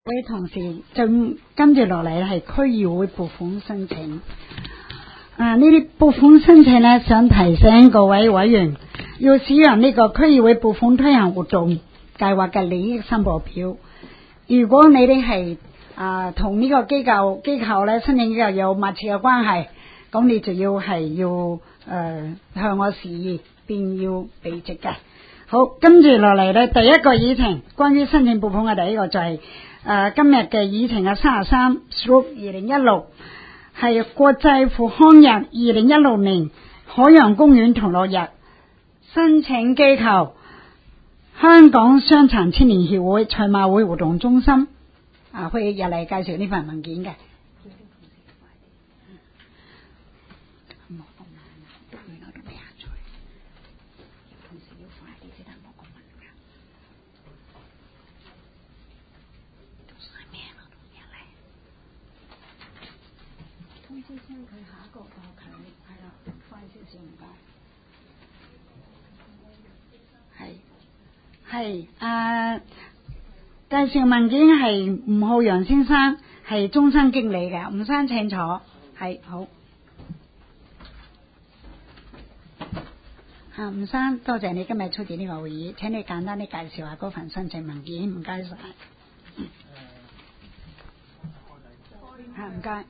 各位同事，就跟住落嚟係區議會撥款申請。呢啲撥款申請呢，想提醒各位委員要使用呢個區議會撥款推行活動計劃嘅利益申報表。如果你哋係同呢個機構咧申請機構有密切嘅關係，咁你就要向我示意，便要避席嘅。好，跟住落嚟咧，第一個議程關於申請撥款嘅第一個就係今日嘅議程嘅33/2016係國際復康日2016年海洋公園同樂日，申請機構香港傷殘青年協會賽馬會活動中心會入嚟介紹呢份文件嘅。介紹文件係吳浩洋先生，係中心經理嘅。吳生請坐。係好。吳生，多謝你今日出席呢個會議，請你簡單啲介紹下嗰份申請文件，唔該晒。唔該。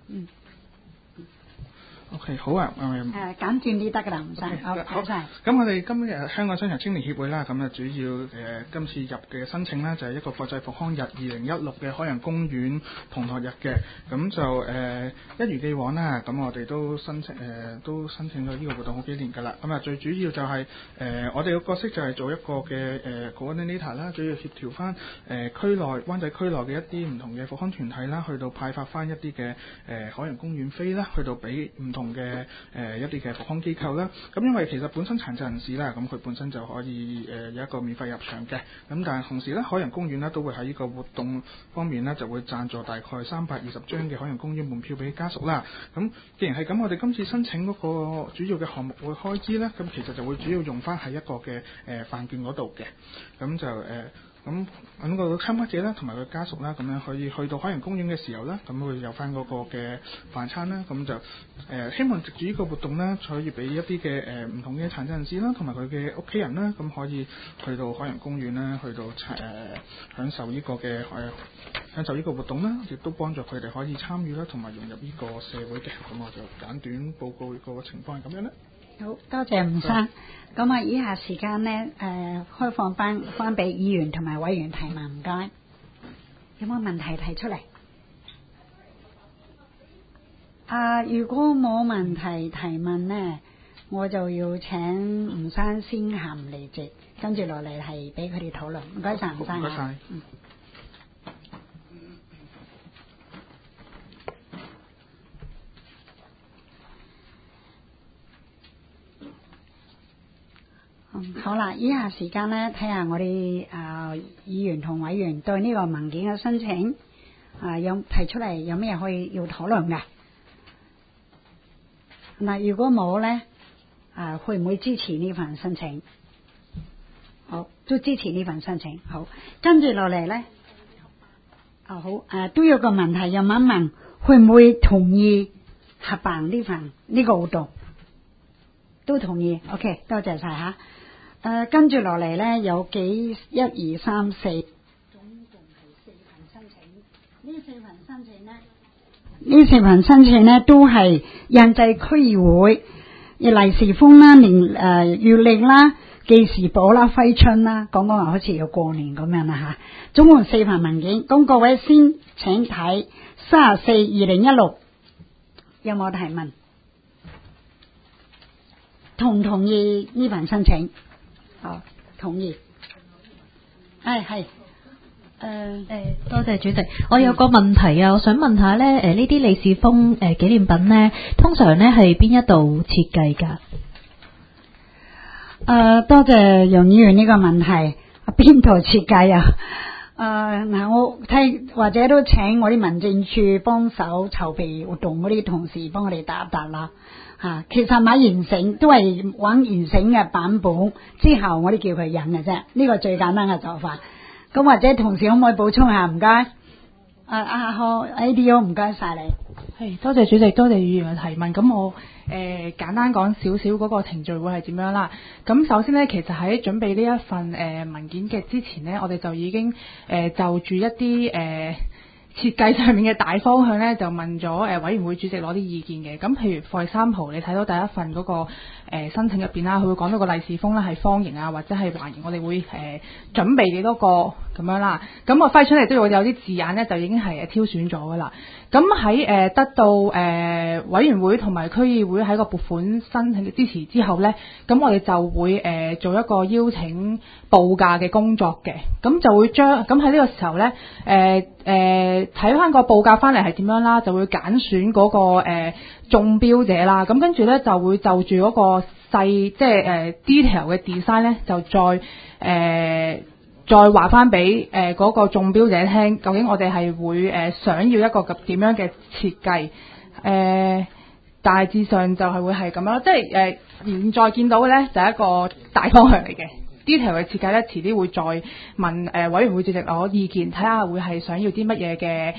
OK， 好啊， 簡短啲得噶啦，唔使。好晒。 咁我哋今日香港傷殘青年協會啦，咁啊主要今次入嘅申請呢，就係一個國際復康日2016嘅海洋公園同樂日嘅，咁就一如既往啦，咁我哋都申請咗呢個活動好幾年噶啦，咁啊最主要就係我哋嘅角色就係做一個嘅coordinator 啦，主要協調翻灣仔區內嘅一啲唔同嘅復康團體啦，去到派發翻一啲嘅海洋公園飛啦，去到俾唔同嘅一啲嘅復康機構啦，咁因為其實本身殘疾人士啦，咁佢本身就可以有一個免費入場嘅，咁但係同時咧海洋公園咧都會喺呢個活動方面咧就會贊助大概320張嘅海洋公園門票俾家屬啦。咁既然係咁，我哋今次申請嗰個主要嘅項目會開支咧，咁其實就會主要用翻喺一個嘅飯券嗰度嘅，咁就咁揾個參加者啦，同埋佢家屬啦，咁樣可以去到海洋公園嘅時候咧，咁會有翻嗰個嘅飯餐啦。咁就希望藉住呢個活動咧，可以俾一啲嘅唔同嘅殘疾人士啦，同埋佢嘅屋企人啦，咁可以去到海洋公園啦，去到享受呢個嘅享受呢個活動啦，亦都幫助佢哋可以參與啦，同埋融入呢個社會嘅。咁我就簡短報告個情況係咁樣啦。 好多謝吳生。咁以下時間呢，開放翻俾議員同埋委員提問，唔該。有冇問題提出嚟？如果冇問題提問呢，我就要請吳生先行離席，跟住落嚟係俾佢哋討論。唔該晒，吳生。唔該晒。好啦，以下時間呢，睇下我哋議員同委員對呢個文件嘅申請有提出嚟有咩可以要討論嘅。如果冇呢，會唔會支持呢份申請？好，都支持呢份申請。好，跟住落嚟呢，好都有個問題要問一問，會唔會同意合辦呢個活動？都同意。OK， 多謝晒吓。跟住落嚟呢，有1、2、3、4，總共係4份申請。呢4份申請呢，都係印製區議會利是封啦、月曆啦、記事簿啦、揮春啦，講好似要過年咁樣啦吓。總共4份文件，咁各位先請睇34/2016，有冇提問？同唔同意呢份申請？同意。係。 多謝主席。我有個問題我想問下咧，呢啲利是封紀念品咧，通常咧係邊一度設計㗎？ 多謝楊議員呢個問題，邊度設計啊？我睇或者都請我啲民政處幫手籌備活動嗰啲同事幫我哋答一答啦。其實買完成都係揾完成嘅版本之後，我哋叫佢印嘅啫，呢個最簡單嘅做法。咁或者同事可唔可以補充下？唔該。 好 ADO 唔該晒你。 係，多謝主席，多謝議員嘅提問。咁我簡單講少少嗰個程序會係點樣啦。咁首先呢，其實喺準備呢一份文件嘅之前呢，我哋就已經就住一啲設計上面嘅大方向呢，就問咗委員會主席攞啲意見嘅。咁譬如 for example，你睇到第一份嗰個申請入邊啦，佢會講到個利是封啦係方形啊或者係環形，我哋會準備幾多個咁樣啦。咁我揮出嚟都會有啲字眼呢，就已經係挑選咗噶啦。咁喺得到委員會同埋區議會喺個撥款申請嘅支持之後呢，咁我哋就會做一個邀請報價嘅工作嘅。咁就會將咁喺呢個時候呢，睇翻個報價翻嚟係點樣啦，就會揀選嗰個中標者啦。咁跟住呢，就會就住嗰個細即係detail 嘅 design 呢，就再話翻俾嗰個中標者聽，究竟我哋係會想要一個點樣嘅設計？大致上就係會係咁樣，即係現在見到嘅呢，就係一個大方向嚟嘅。detail 嘅設計呢，遲啲會再問委員會主席攞意見，睇下會係想要啲乜嘢嘅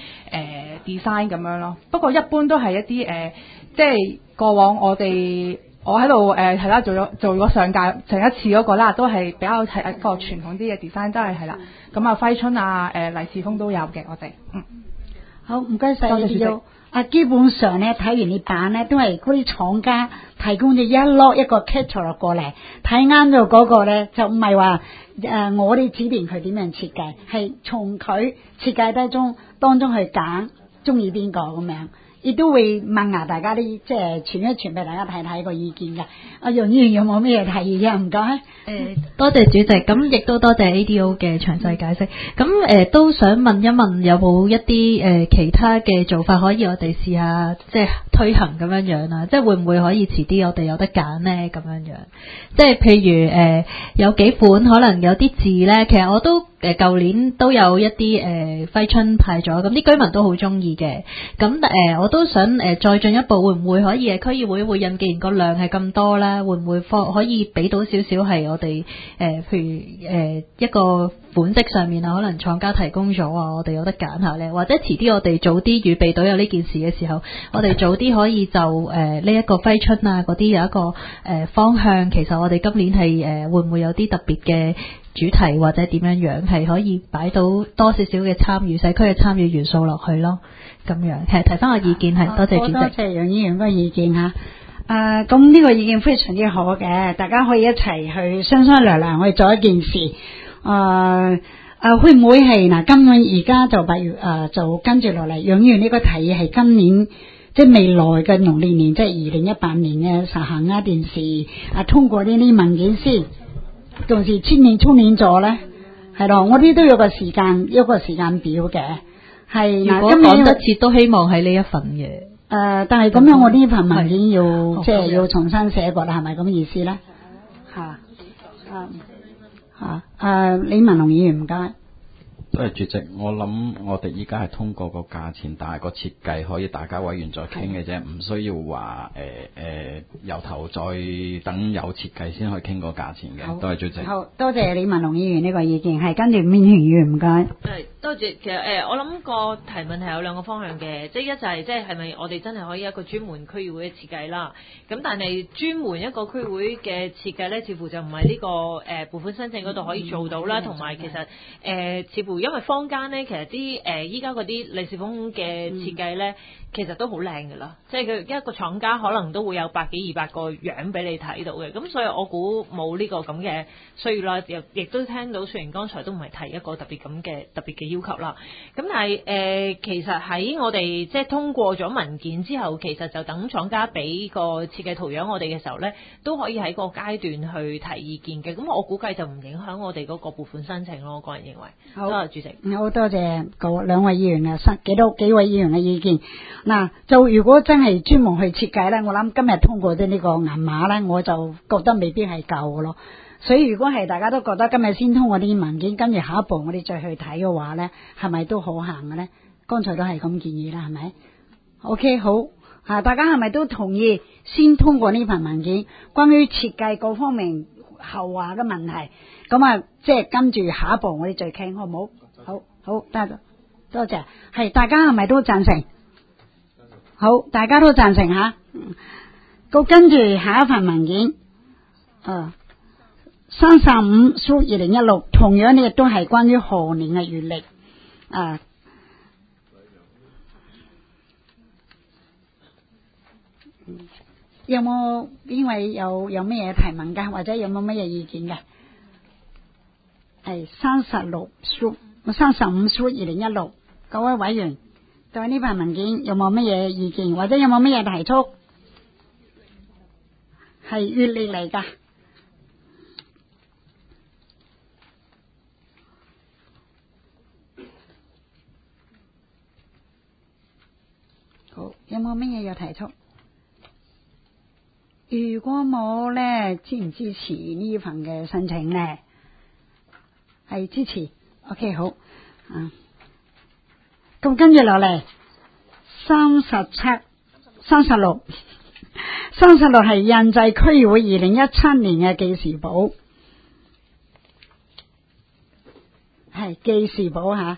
design 咁樣咯。不過一般都係一啲即係過往我喺度係啦，做咗上一次嗰個啦，都係比較係一個傳統啲嘅 design， 都係啦。咁啊，揮春啊，利是封都有嘅，我哋好唔該晒， 多謝主席。 基本上咧睇完你版咧，都係嗰啲廠家提供咗一個 catalog 過嚟，睇啱咗嗰個咧，就唔係話我哋指定佢點樣設計，係從佢設計當中去揀中意邊個咁樣。亦都會問下大家啲即係傳一傳俾大家睇睇個意見嘅。阿楊議員有冇咩提議啊？唔該。 多謝主席，咁亦都多謝 ADO 嘅詳細解釋。咁都想問一問，有冇一啲其他嘅做法可以我哋試下即係推行咁樣樣啊？即係會唔會可以遲啲我哋有得揀呢？咁樣樣，即係譬如有幾款可能有啲字呢，其實我都舊年都有一啲揮春派咗，咁啲居民都好中意嘅。咁我都想再進一步，會唔會可以區議會印？既然個量係咁多啦，會唔會可以俾到少少係我哋譬如一個款式上面啊，可能廠家提供咗啊，我哋有得揀下呢？或者遲啲我哋早啲預備到有呢件事嘅時候，我哋早啲可以就呢一個揮春啊嗰啲有一個方向。其實我哋今年係會唔會有啲特別嘅主題或者點樣樣係可以擺到多少少嘅參與社區嘅參與元素落去咯？咁樣係提翻個意見係多謝主席。 多謝楊議員個意見嚇。咁呢個意見非常之好嘅，大家可以一齊去商量去做一件事。會唔會係嗱？今年而家就8月就跟住落嚟，楊議員呢個提議係今年即係未來嘅農曆年，即係2018年嘅實行一件事通過呢啲文件先，同時今年咗咧，係咯，我啲都有個時間表嘅。係嗱，今年講一次都希望係呢一份嘅。 但係咁樣我呢份文件要即係要重新寫過啦，係咪咁意思咧？李文龍議員唔該。 多謝主席，我諗我哋依家係通過個價錢，但係個設計可以大家委員再傾嘅啫，唔需要話由頭再等有設計先可以傾個價錢嘅。多謝主席。 好，多謝李文龍議員呢個意見，係跟住伍婉婷議員唔該。 多謝。其實我諗個提問係有兩個方向嘅，即係一就係即係咪我哋真係可以一個專門區議會嘅設計啦？咁但係專門一個區會嘅設計咧，似乎就唔係呢個撥款申請嗰度可以做到啦，同埋其實似乎因為坊間咧，其實啲依家嗰啲利是封嘅設計咧，其實都好靚㗎啦，即係佢一個廠家可能都會有100幾200個樣俾你睇到嘅，咁所以我估冇呢個咁嘅需要啦。亦都聽到，雖然剛才都唔係提一個特別嘅要求啦，咁但係其實喺我哋即係通過咗文件之後，其實就等廠家俾個設計圖樣我哋嘅時候咧，都可以喺個階段去提意見嘅。咁我估計就唔影響我哋嗰個撥款申請咯。我個人認為。好，多謝主席。 好多謝兩位議員啊，幾位議員嘅意見。嗱，就如果真係專門去設計咧，我諗今日通過咗呢個銀碼咧，我就覺得未必係夠嘅咯。所以如果係大家都覺得今日先通過啲文件，跟住下一步我哋再去睇嘅話咧，係咪都可行嘅咧？剛才都係咁建議啦，係咪 ？OK， 好大家係咪都同意先通過呢份文件？關於設計各方面後話嘅問題，咁即係跟住下一步我哋再傾，好唔好？好，多謝。 多謝。係大家係咪都贊成？好，大家都贊成吓。咁跟住下一份文件35/2016，同樣呢亦都係關於賀年嘅月曆有冇邊位有咩嘢提問㗎，或者有冇乜嘢意見嘅？係35/2016，各位委員對呢份文件有冇乜嘢意見，或者有冇乜嘢提出？係月曆嚟㗎。好，有冇乜嘢要提出？如果冇咧，支唔支持呢份嘅申請咧？係支持。OK， 好。咁跟住落嚟36係印製區議會2017年嘅記事簿，係記事簿吓。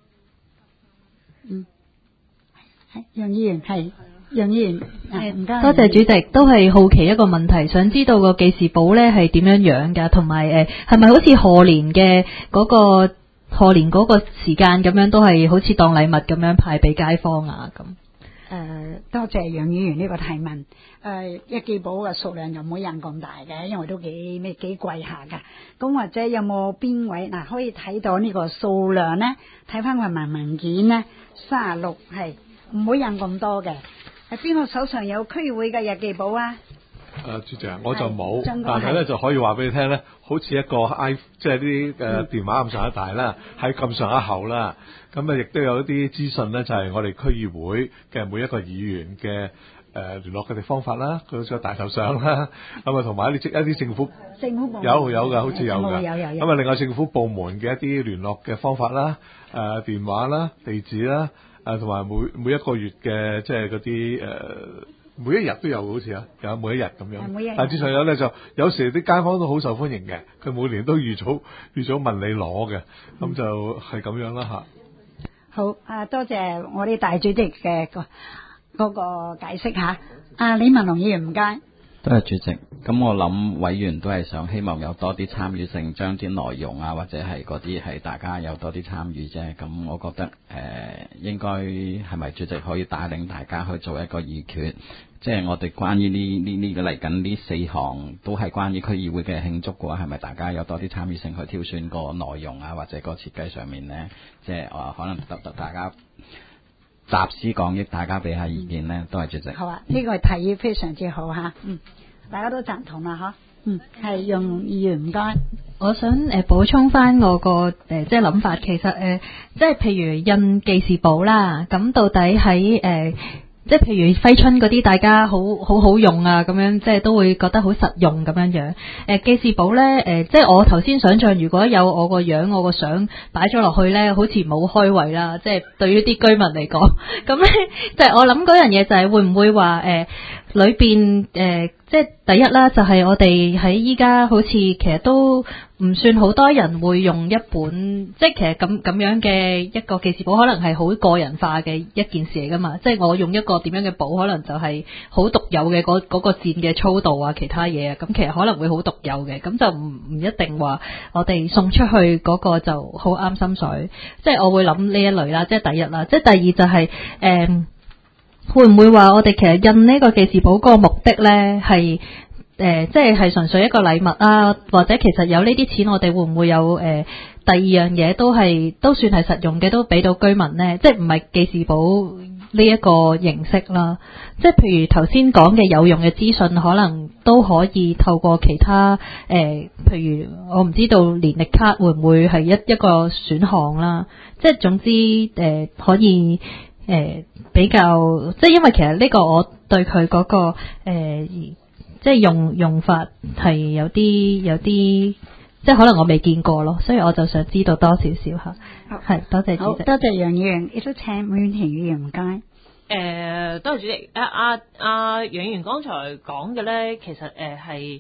楊議員係。楊議員，唔該， 多謝主席，都係好奇一個問題，想知道個記事簿咧係點樣樣㗎，同埋係咪好似賀年嘅嗰個時間咁樣，都係好似當禮物咁樣派俾街坊啊咁？ 多謝楊議員呢個提問。一記簿嘅數量就冇人咁大嘅，因為都幾貴下㗎。咁或者有冇邊位可以睇到呢個數量咧？睇翻個文件咧，36係唔會印咁多嘅。係邊個手上有區議會嘅日記簿啊？ 主席，我就冇，但係咧就可以話俾你聽咧，好似一個即係啲電話咁上下大啦，喺咁上下厚啦。咁亦都有一啲資訊咧，就係我哋區議會嘅每一個議員嘅聯絡嘅方法啦，佢個大頭相啦，咁啊同埋一啲政府部門有嘅，好似有嘅。咁啊，另外政府部門嘅一啲聯絡嘅方法啦，電話啦、地址啦。同埋每一個月嘅即係嗰啲每一日都有，好似有每一日咁樣。但係至上有咧，就有時啲街坊都好受歡迎嘅，佢每年都預早問你攞嘅，咁就係咁樣啦吓。 好多謝我哋大主席嘅嗰個解釋吓。李文龍議員唔該。 多謝主席。咁我諗委員都係希望有多啲參與性，將啲內容或者係嗰啲係大家有多啲參與啫。咁我覺得應該係咪主席可以帶領大家去做一個議決？即係我哋關於呢個嚟緊呢4項都係關於區議會嘅慶祝嘅話，係咪大家有多啲參與性去挑選個內容或者個設計上面呢？即係可能得大家集思廣益，大家俾下意見呢。都係主席。 好啊，呢個提議非常之好吓。大家都贊同啦嗬。係楊議員唔該。 我想補充翻我個即係諗法，其實即係譬如印記事簿啦，咁到底喺即係譬如揮春嗰啲，大家好用啊，咁樣即係都會覺得好實用咁樣樣。記事簿咧，即係我頭先想象，如果有我個樣、我個相擺咗落去咧，好似冇開胃啦。即係對於啲居民嚟講，咁咧就係我諗嗰樣嘢就係會唔會話裏邊即係第一啦，就係我哋喺依家好似其實都唔算好多人會用一本，即係其實咁樣嘅一個記事簿，可能係好個人化嘅一件事嚟噶嘛。即係我用一個點樣嘅簿，可能就係好獨有嘅嗰個箭嘅粗度啊，其他嘢啊，咁其實可能會好獨有嘅，咁就唔一定話我哋送出去嗰個就好啱心水。即係我會諗呢一類啦，即係第一啦，即係第二就係會唔會話我哋其實印呢個記事簿個目的呢係即係純粹一個禮物啊，或者其實有呢啲錢我哋會唔會有第二樣嘢都算係實用嘅，都俾到居民呢？即係唔係記事簿呢一個形式啦。即係譬如頭先講嘅有用嘅資訊，可能都可以透過其他譬如我唔知道年歷卡會唔會係一個選項啦。即係總之可以比較，即係因為其實呢個我對佢嗰個即係用法係有啲，即係可能我未見過咯，所以我就想知道多少少吓。係，多謝主席。 多謝楊議員，亦都請伍婉婷議員唔該。 多謝主席。楊議員剛才講嘅咧，其實係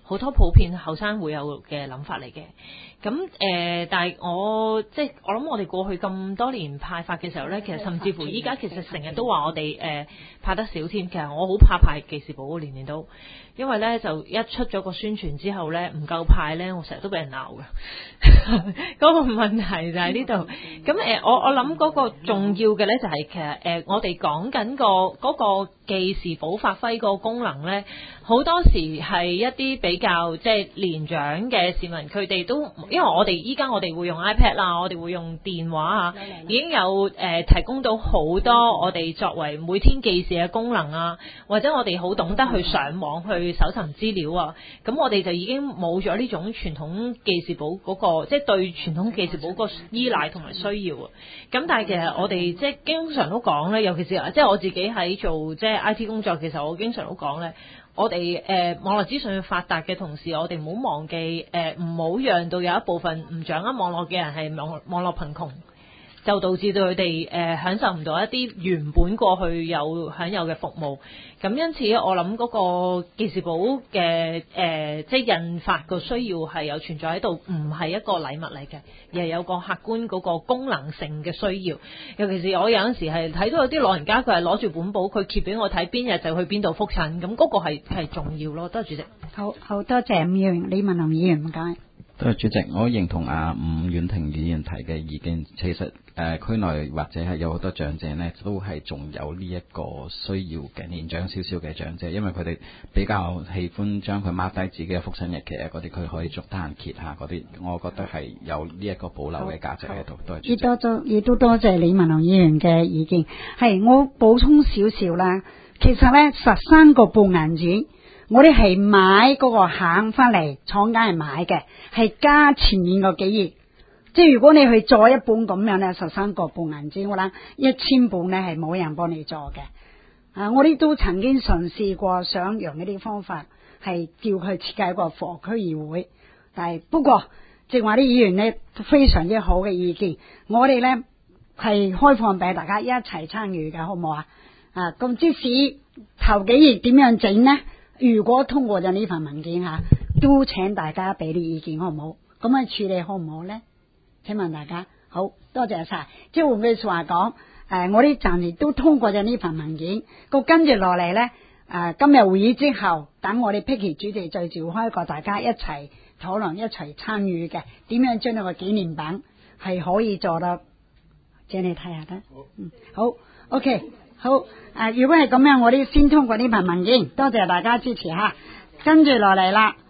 好多普遍後生會有嘅諗法嚟嘅。咁但係我諗我哋過去咁多年派發嘅時候咧，其實甚至乎依家其實成日都話我哋派得少添。其實我好怕派記事簿，年年都，因為咧就一出咗個宣傳之後咧唔夠派咧，我成日都俾人鬧嘅。嗰個問題就喺呢度。咁我諗嗰個重要嘅咧就係其實我哋講緊嗰個記事簿發揮個功能咧，好多時係一啲比較即係年長嘅市民，佢哋都因為我哋依家我哋會用 iPad 啦，我哋會用電話啊，已經有提供到好多我哋作為每天記事嘅功能啊，或者我哋好懂得去上網去搜尋資料啊，咁我哋就已經冇咗呢種傳統記事簿嗰個即係對傳統記事簿個依賴同埋需要啊。咁但係其實我哋即係經常都講咧，尤其是即係我自己喺做即係 IT 工作，其實我經常都講咧。我哋網絡資訊發達嘅同時，我哋唔好忘記唔好讓到有一部分唔掌握網絡嘅人係網絡貧窮，就導致到佢哋享受唔到一啲原本過去有享有嘅服務。咁因此，我諗嗰個記事簿嘅即係印發個需要係有存在喺度，唔係一個禮物嚟嘅，而係有個客觀嗰個功能性嘅需要。尤其是我有陣時係睇到有啲老人家佢係攞住本簿，佢揭俾我睇邊日就去邊度覆診，咁嗰個係重要咯。多謝主席。 好多謝吳議員、李文龍議員，唔該。 多謝主席，我認同伍婉婷議員提嘅意見。其實區內或者係有好多長者呢，都係仲有呢一個需要嘅年長少少嘅長者，因為佢哋比較喜歡將佢 mark 低自己嘅覆診日期啊，嗰啲佢可以逐單揭下嗰啲，我覺得係有呢一個保留嘅價值喺度。多謝主席。 亦都多謝李文龍議員嘅意見。係我補充少少啦，其實呢13個半銀紙。我哋係買嗰個餡翻嚟，廠家係買嘅，係加前面個幾頁。即係如果你去做一本咁樣咧，13個半銀紙，我諗1000本咧係冇人幫你做嘅。我哋都曾經嘗試過想用呢啲方法，係叫佢設計一個課區議會。但係不過，正話啲議員咧非常之好嘅意見，我哋咧係開放俾大家一齊參與嘅，好唔好啊？咁即使頭幾頁點樣整呢？如果通過咗呢份文件都請大家俾啲意見，好唔好？咁樣處理好唔好呢？請問大家，好多謝晒。即係換句說話講，我哋暫時都通過咗呢份文件。跟住落嚟呢，今日會議之後，等我哋 Picky 主席再召開一個大家一齊討論、一齊參與嘅，點樣將呢個紀念品係可以做到？借你睇下得。好 ，OK。好，如果係咁樣，我哋先通過呢份文件，多謝大家支持吓。跟住落嚟啦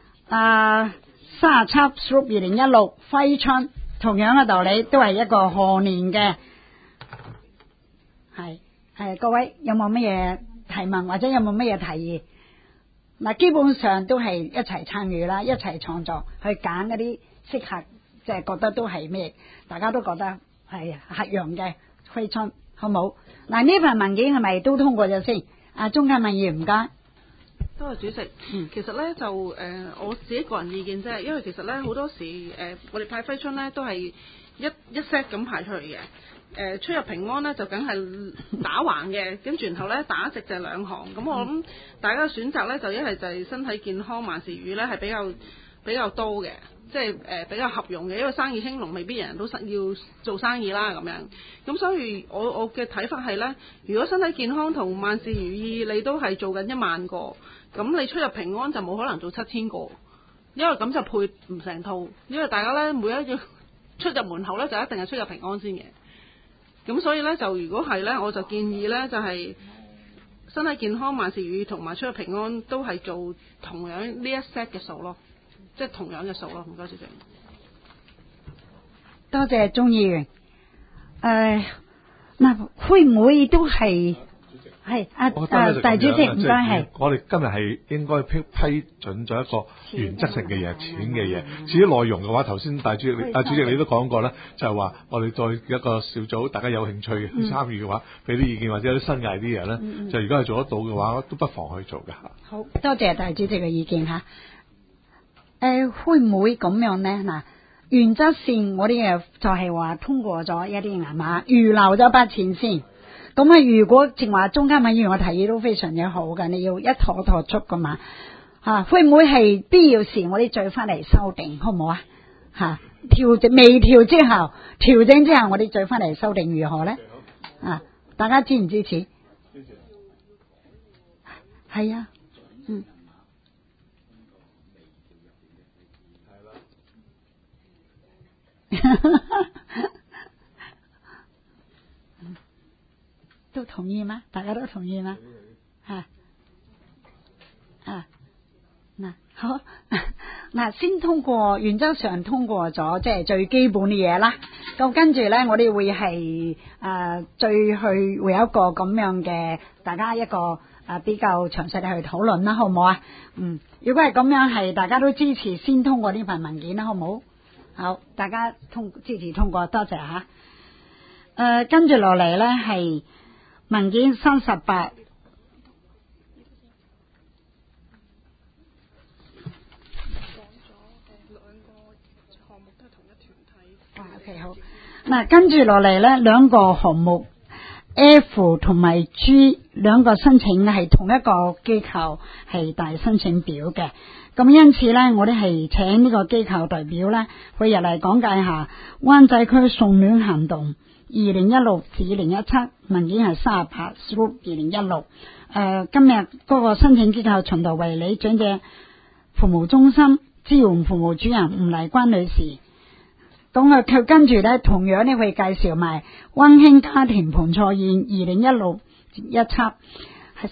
，37/2016揮春，同樣嘅道理，都係一個賀年嘅。係各位有冇乜嘢提問或者有冇乜嘢提議？嗱，基本上都係一齊參與啦，一齊創作去揀嗰啲適合，即係覺得都係咩，大家都覺得係合用嘅揮春。好冇？嗱，呢份文件係咪都通過咗先？鍾嘉敏議員唔該。 多謝主席。其實咧就我自己個人意見啫，因為其實咧好多時我哋派揮春咧都係一 set 咁派出去嘅。出入平安咧就梗係打橫嘅，跟住然後咧打直就2行。咁我諗大家嘅選擇咧就一係就係身體健康萬事如意咧係比較多嘅。即係比較合用嘅，因為生意興隆，未必人人都要做生意啦咁樣。咁所以我嘅睇法係呢：如果身體健康同萬事如意，你都係做緊1萬個，咁你出入平安就冇可能做7000個，因為咁就配唔成套。因為大家呢，每一要出入門口呢，就一定係出入平安先嘅。咁所以呢，就如果係呢，我就建議呢，就係身體健康萬事如意同埋出入平安都係做同樣呢一 set 嘅數咯。即係同樣嘅數咯，唔該主席。 多謝鍾議員。會唔會都係大主席唔該係。 我哋今日係應該批准咗一個原則性嘅嘢、錢嘅嘢。至於內容嘅話，頭先主席你都講過啦，就係話我哋再一個小組，大家有興趣嘅參與嘅話，俾啲意見或者有啲新藝啲嘢咧，就如果係做得到嘅話，都不妨去做嘅嚇。 好多謝大主席嘅意見嚇。會唔會咁樣呢？嗱，原則性我哋就係話通過咗一啲銀碼，預留咗筆錢先。咁如果正話中間委員我提議都非常之好嘅，你要一妥妥出噶嘛。 會唔會係必要時我哋再翻嚟修訂，好唔好啊？調整微調之後，調整之後我哋再翻嚟修訂如何咧？大家支唔支持？係啊，都同意嗎？大家都同意嗎？好，先通過，原則上通過咗，即係最基本嘅嘢啦。咁跟住咧，我哋會係會有一個咁樣嘅，大家一個比較詳細地去討論啦，好唔好啊？如果係咁樣，係大家都支持先通過呢份文件啦，好唔好？好，大家支持通過，多謝吓。跟住落嚟咧係文件38。OK， 好。跟住落嚟咧，兩個項目 F 同埋 G 兩個申請係同一個機構係大申請表嘅。咁因此咧，我哋係請呢個機構代表咧，佢入嚟講解下灣仔區送暖行動2016至2017文件係38/2016。今日嗰個申請機構循道衛理長者服務中心支援服務主任吳麗關女士。咁佢跟住咧，同樣咧會介紹埋溫馨家庭盆菜宴2016-17係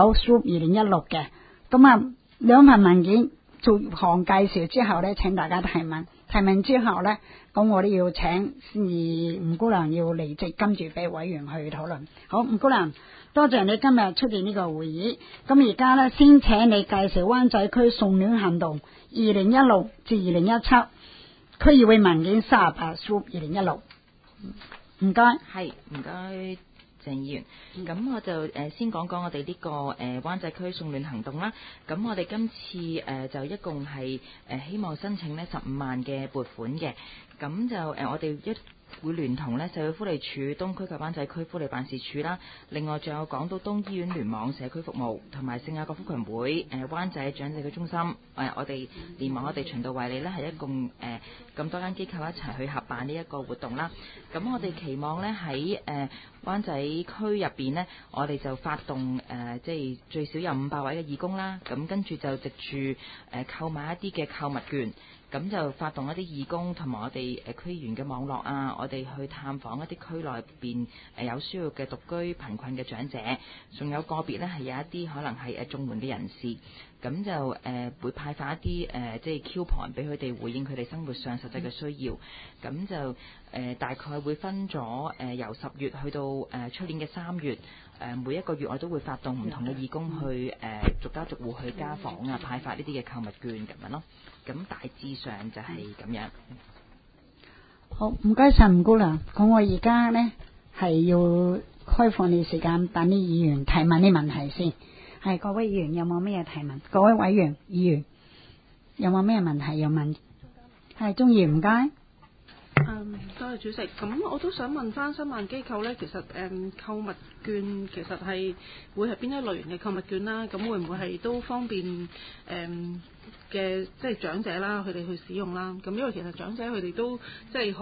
39/2016嘅。咁兩份文件做項介紹之後咧，請大家提問。提問之後咧，咁我哋要請吳姑娘要離席，跟住俾委員去討論。好，吳姑娘，多謝你今日出席呢個會議。咁而家咧，先請你介紹灣仔區送暖行動2016至2017。區議會文件38/2016，唔該， 係唔該鄭議員。咁我就先講講我哋呢個灣仔區送暖行動啦。咁我哋今次就一共係希望申請呢15萬嘅撥款嘅。咁就我哋會聯同呢社會福利署東區及灣仔區福利辦事處啦，另外仲有港島東醫院聯網社區服務同埋聖雅各福群會灣仔長者嘅中心，我哋連埋我哋循道衛理呢係一共咁多間機構一齊去合辦呢一個活動啦。咁我哋期望呢喺灣仔區入邊呢，我哋就發動即係最少有500位嘅義工啦。咁跟住就藉住購買一啲嘅購物券。咁就發動一啲義工同埋我哋區議員嘅網絡啊，我哋去探訪一啲區內邊有需要嘅獨居貧困嘅長者，仲有個別呢係有一啲可能係綜援嘅人士，咁就會派發一啲即係 coupon 俾佢哋回應佢哋生活上實際嘅需要，咁就大概會分咗由10月去到出年嘅3月。每一個月我都會發動唔同嘅義工去逐家逐戶去家訪啊，派發呢啲嘅購物券咁樣咯。咁大致上就係咁樣。 好，唔該晒吳姑娘。咁我而家呢係要開放你時間，等啲議員提問啲問題先。係各位議員有冇咩提問？各位委員、議員有冇咩問題要問？係鍾意唔該。 多謝主席。咁我都想問翻新辦機構呢，其實購物券其實係會係邊一類型嘅購物券啦？咁會唔會係都方便嘅即係長者啦，佢哋去使用啦？咁因為其實長者佢哋都即係好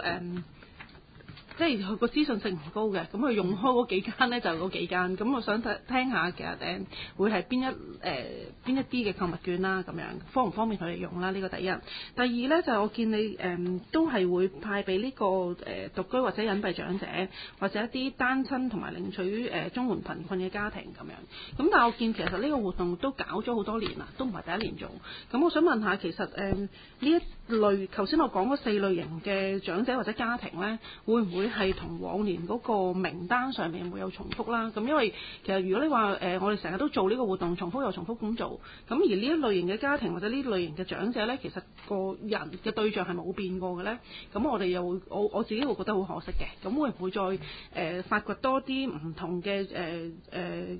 即係佢個資訊性唔高嘅，咁佢用開嗰幾間呢，就嗰幾間。咁我想聽下其實會係邊一啲嘅購物券啦，咁樣方唔方便佢哋用啦？呢個第一。第二呢，就係我見你都係會派俾呢個獨居或者隱蔽長者，或者一啲單親同埋領取綜援貧困嘅家庭咁樣。咁但係我見其實呢個活動都搞咗好多年啦，都唔係第一年做。咁我想問下，其實呢一類頭先我講嗰4類型嘅長者或者家庭呢，會唔會係同往年嗰個名單上面會有重複啦？咁因為其實如果你話我哋成日都做呢個活動，重複又重複咁做，咁而呢一類型嘅家庭或者呢類型嘅長者呢，其實個人嘅對象係冇變過嘅呢。咁我哋又會我自己會覺得好可惜嘅。咁會唔會再發掘多啲唔同嘅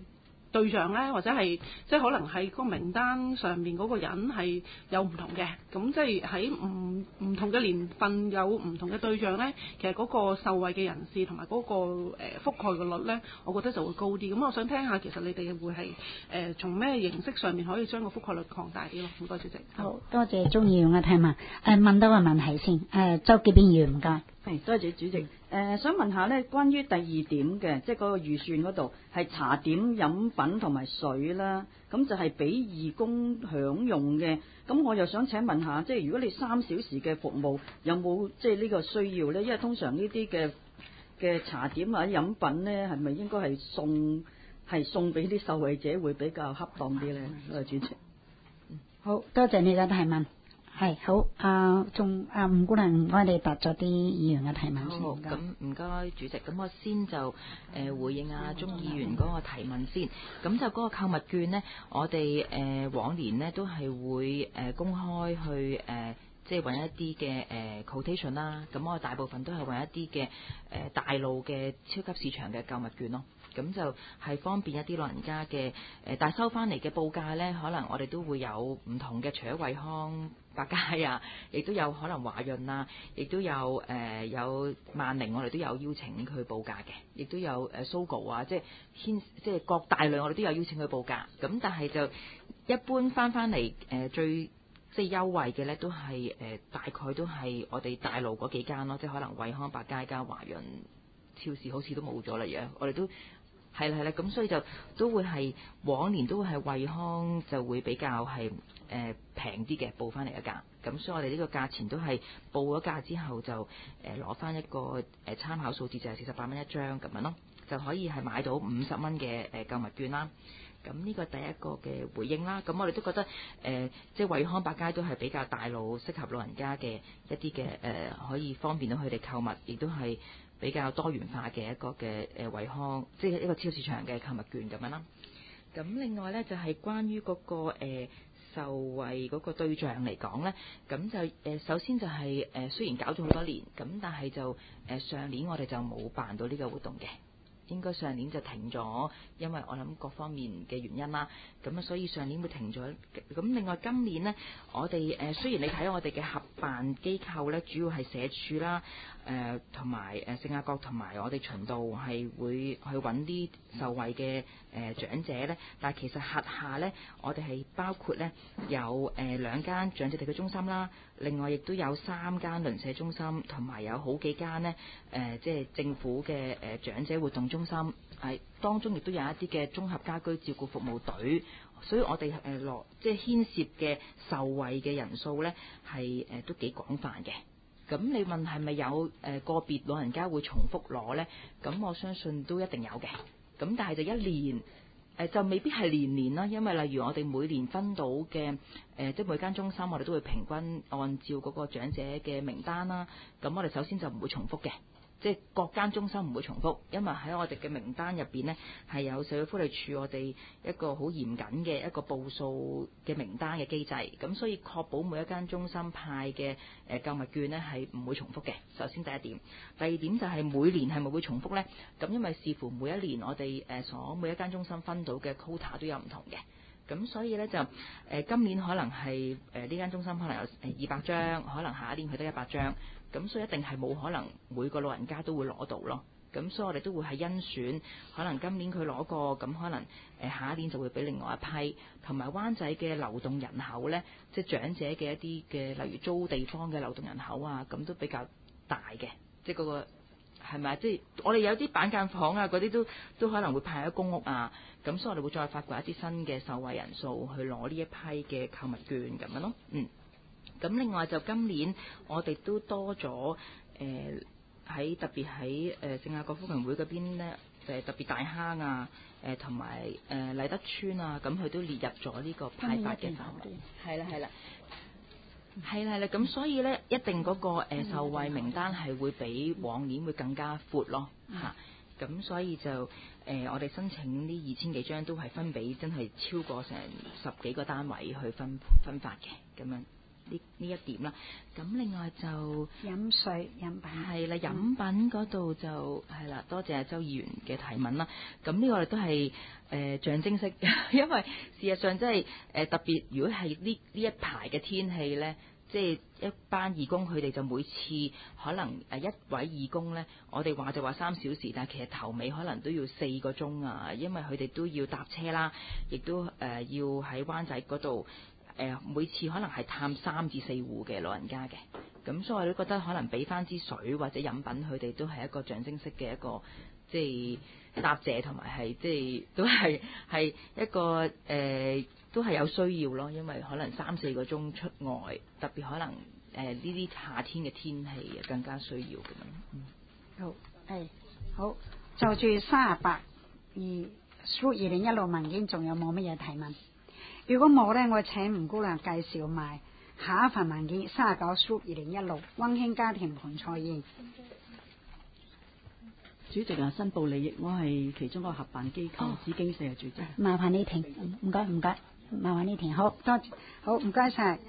對象咧，或者係即係可能係個名單上面嗰個人係有唔同嘅，咁即係喺唔同嘅年份有唔同嘅對象咧，其實嗰個受惠嘅人士同埋嗰個覆蓋嘅率咧，我覺得就會高啲。咁我想聽下，其實你哋會係從咩形式上面可以將個覆蓋率擴大啲咯？唔該，主席。 好多謝鍾議員嘅提問。問多個問題先。周潔邊議員唔該。 係，多謝主席。想問下咧，關於第二點嘅，即係嗰個預算嗰度係茶點、飲品同埋水啦，咁就係俾義工享用嘅。咁我又想請問下，即係如果你3小時嘅服務，有冇即係呢個需要咧？因為通常呢啲嘅茶點或者飲品咧，係咪應該係送俾啲受惠者會比較恰當啲咧？主席。 好多謝你嘅提問。係好，吳姑娘，我哋答咗啲議員嘅提問先。 好，咁唔該主席，咁我先就回應阿鍾議員嗰個提問先。咁就嗰個購物券呢，我哋往年呢都係會公開去即係揾一啲嘅quotation 啦。咁我大部分都係揾一啲嘅大路嘅超級市場嘅購物券咯。咁就係方便一啲老人家嘅但係收翻嚟嘅報價呢，可能我哋都會有唔同嘅，除咗惠康百佳啊，亦都有可能華潤啊，亦都有有萬寧，我哋都有邀請佢報價嘅，亦都有Sogo 啊，即係各大類我哋都有邀請佢報價。咁但係就一般翻嚟最即係優惠嘅呢，都係大概都係我哋大路嗰幾間咯，即係可能惠康百佳加華潤超市好似都冇咗啦，而家我哋都。係啦，咁所以就都會係往年都會係惠康就會比較係平啲嘅報翻嚟嘅價，咁所以我哋呢個價錢都係報咗價之後就攞翻一個參考數字，就係48蚊一張咁樣咯，就可以係買到50蚊嘅購物券啦。咁呢個第一個嘅回應啦，咁我哋都覺得即係惠康百佳都係比較大路，適合老人家嘅一啲嘅可以方便到佢哋購物，亦都係比較多元化嘅一個嘅惠康，即係一個超市場嘅購物券咁樣啦。咁另外呢，就係關於嗰個受惠嗰個對象嚟講呢，咁就首先就係雖然搞咗好多年，咁但係就上年我哋就冇辦到呢個活動嘅。應該上年就停咗，因為我諗各方面嘅原因啦，咁啊所以上年會停咗。咁另外今年呢，我哋雖然你睇我哋嘅合辦機構呢，主要係社署啦，同埋聖雅各同埋我哋循道係會去揾啲受惠嘅長者呢，但係其實轄下呢，我哋係包括呢有2間長者地區中心啦，另外亦都有3間鄰舍中心，同埋有好幾間呢即係政府嘅長者活動中心，係當中亦都有一啲嘅綜合家居照顧服務隊，所以我哋即係牽涉嘅受惠嘅人數呢係都幾廣泛嘅。咁你問係咪有個別老人家會重複攞呢？咁我相信都一定有嘅。咁但係就一年就未必係年年啦，因為例如我哋每年分到嘅即係每間中心，我哋都會平均按照嗰個長者嘅名單啦。咁我哋首先就唔會重複嘅。即係各間中心唔會重複，因為喺我哋嘅名單入邊呢，係有社會福利署我哋一個好嚴謹嘅一個報數嘅名單嘅機制，咁所以確保每一間中心派嘅購物券呢係唔會重複嘅。首先第一點，第二點就係每年係咪會重複呢？咁因為視乎每一年我哋每一間中心分到嘅 quota 都有唔同嘅。咁所以呢，就今年可能係呢間中心可能有200張，可能下一年佢得100張。咁所以一定係冇可能每個老人家都會攞到咯。咁所以我哋都會係甄選，可能今年佢攞過，咁可能下一年就會俾另外一批。同埋灣仔嘅流動人口呢，即係長者嘅一啲嘅，例如租地方嘅流動人口啊，咁都比較大嘅。即係嗰個係咪？即係我哋有啲板間房啊，嗰啲都可能會派喺公屋啊。咁所以我哋會再發掘一啲新嘅受惠人數去攞呢一批嘅購物券咁樣咯。咁另外就今年我哋都多咗特別喺聖雅各福群會嗰邊咧，特別大坑啊，同埋禮德村啊，咁佢都列入咗呢個派發嘅範圍。係啦，咁所以咧一定嗰個受惠名單係會比往年會更加闊咯嚇。咁所以就我哋申請呢2000幾張都係分俾真係超過成10幾個單位去分發嘅咁樣。 呢一點啦。咁另外就飲水飲品係啦，飲品嗰度就係啦，多謝周議員嘅提問啦。咁呢個我哋都係象徵式，因為事實上即係特別，如果係呢一排嘅天氣咧。即係一班義工，佢哋就每次可能一位義工呢，我哋話就話3小時，但係其實頭尾可能都要4個鐘啊，因為佢哋都要搭車啦，亦都要喺灣仔嗰度每次可能係探3至4戶嘅老人家嘅，咁所以我都覺得可能俾翻支水或者飲品，佢哋都係一個象徵式嘅一個即係答謝，同埋係即係都係一個都係有需要咯，因為可能3-4個鐘出外，特別可能呢啲夏天嘅天氣更加需要咁樣。 好，係好，就住38-2016文件，仲有冇乜嘢提問？如果冇呢，我請吳姑娘介紹埋下一份文件39/2016溫馨家庭盆菜宴。 主席啊，申報利益，我係其中一個合辦機構紫荊社嘅主席。 麻煩你停，唔該，麻煩你停，好多謝，好唔該晒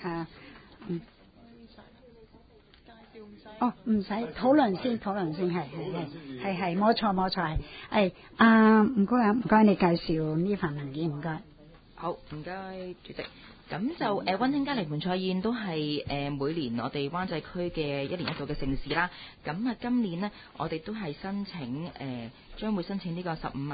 哦，唔使討論先，係冇錯，係吳姑娘，唔該你介紹呢份文件，唔該。 好，唔該主席。咁就溫馨家庭盆菜宴都係每年我哋灣仔區嘅1年1度嘅盛事啦。咁啊，今年呢，我哋都係申請將會申請呢個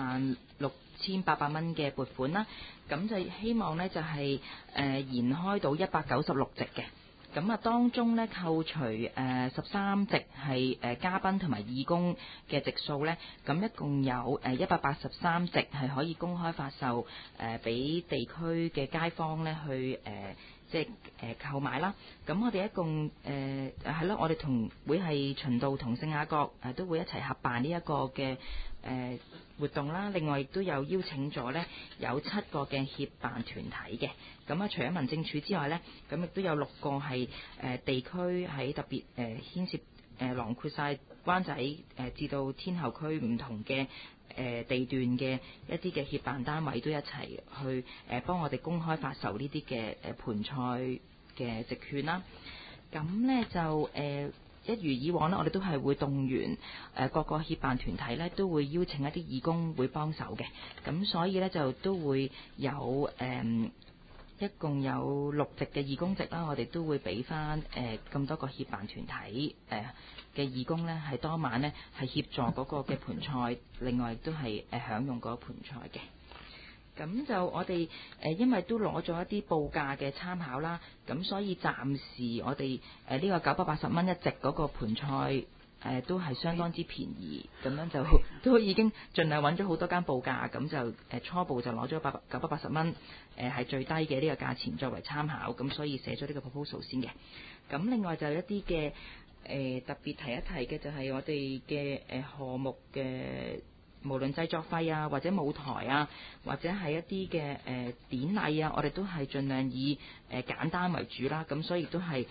156800蚊嘅撥款啦。咁就希望呢，就係延開到196席嘅。咁啊，當中咧扣除13席係嘉賓同埋義工嘅席數咧，咁一共有183席係可以公開發售俾地區嘅街坊咧去即係購買啦。咁我哋一共係咯，我哋會係循道同聖雅各都會一齊合辦呢一個嘅活動啦。另外亦都有邀請咗咧有7個嘅協辦團體嘅。咁啊，除咗民政處之外咧，咁亦都有6個係地區喺特別牽涉囊括晒灣仔至到天后區唔同嘅地段嘅一啲嘅協辦單位都一齊去幫我哋公開發售呢啲嘅盆菜嘅席券啦。咁咧就一如以往呢，我哋都係會動員各個協辦團體呢，都會邀請一啲義工會幫手嘅。咁所以呢，就都會有一共有6席嘅義工席啦，我哋都會俾翻咁多個協辦團體嘅義工呢，係當晚呢係協助嗰個嘅盆菜，另外亦都係享用嗰個盆菜嘅。咁就我哋因為都攞咗一啲報價嘅參考啦，咁所以暫時我哋呢個980蚊一席嗰個盆菜都係相當之便宜，咁樣就都已經盡量揾咗好多間報價，咁就初步就攞咗980蚊係最低嘅呢個價錢作為參考，咁所以寫咗呢個 proposal 先嘅。咁另外就有一啲嘅特別提一提嘅就係我哋嘅項目嘅。無論製作費啊，或者舞台啊，或者係一啲嘅典禮啊，我哋都係盡量以簡單為主啦。咁所以都係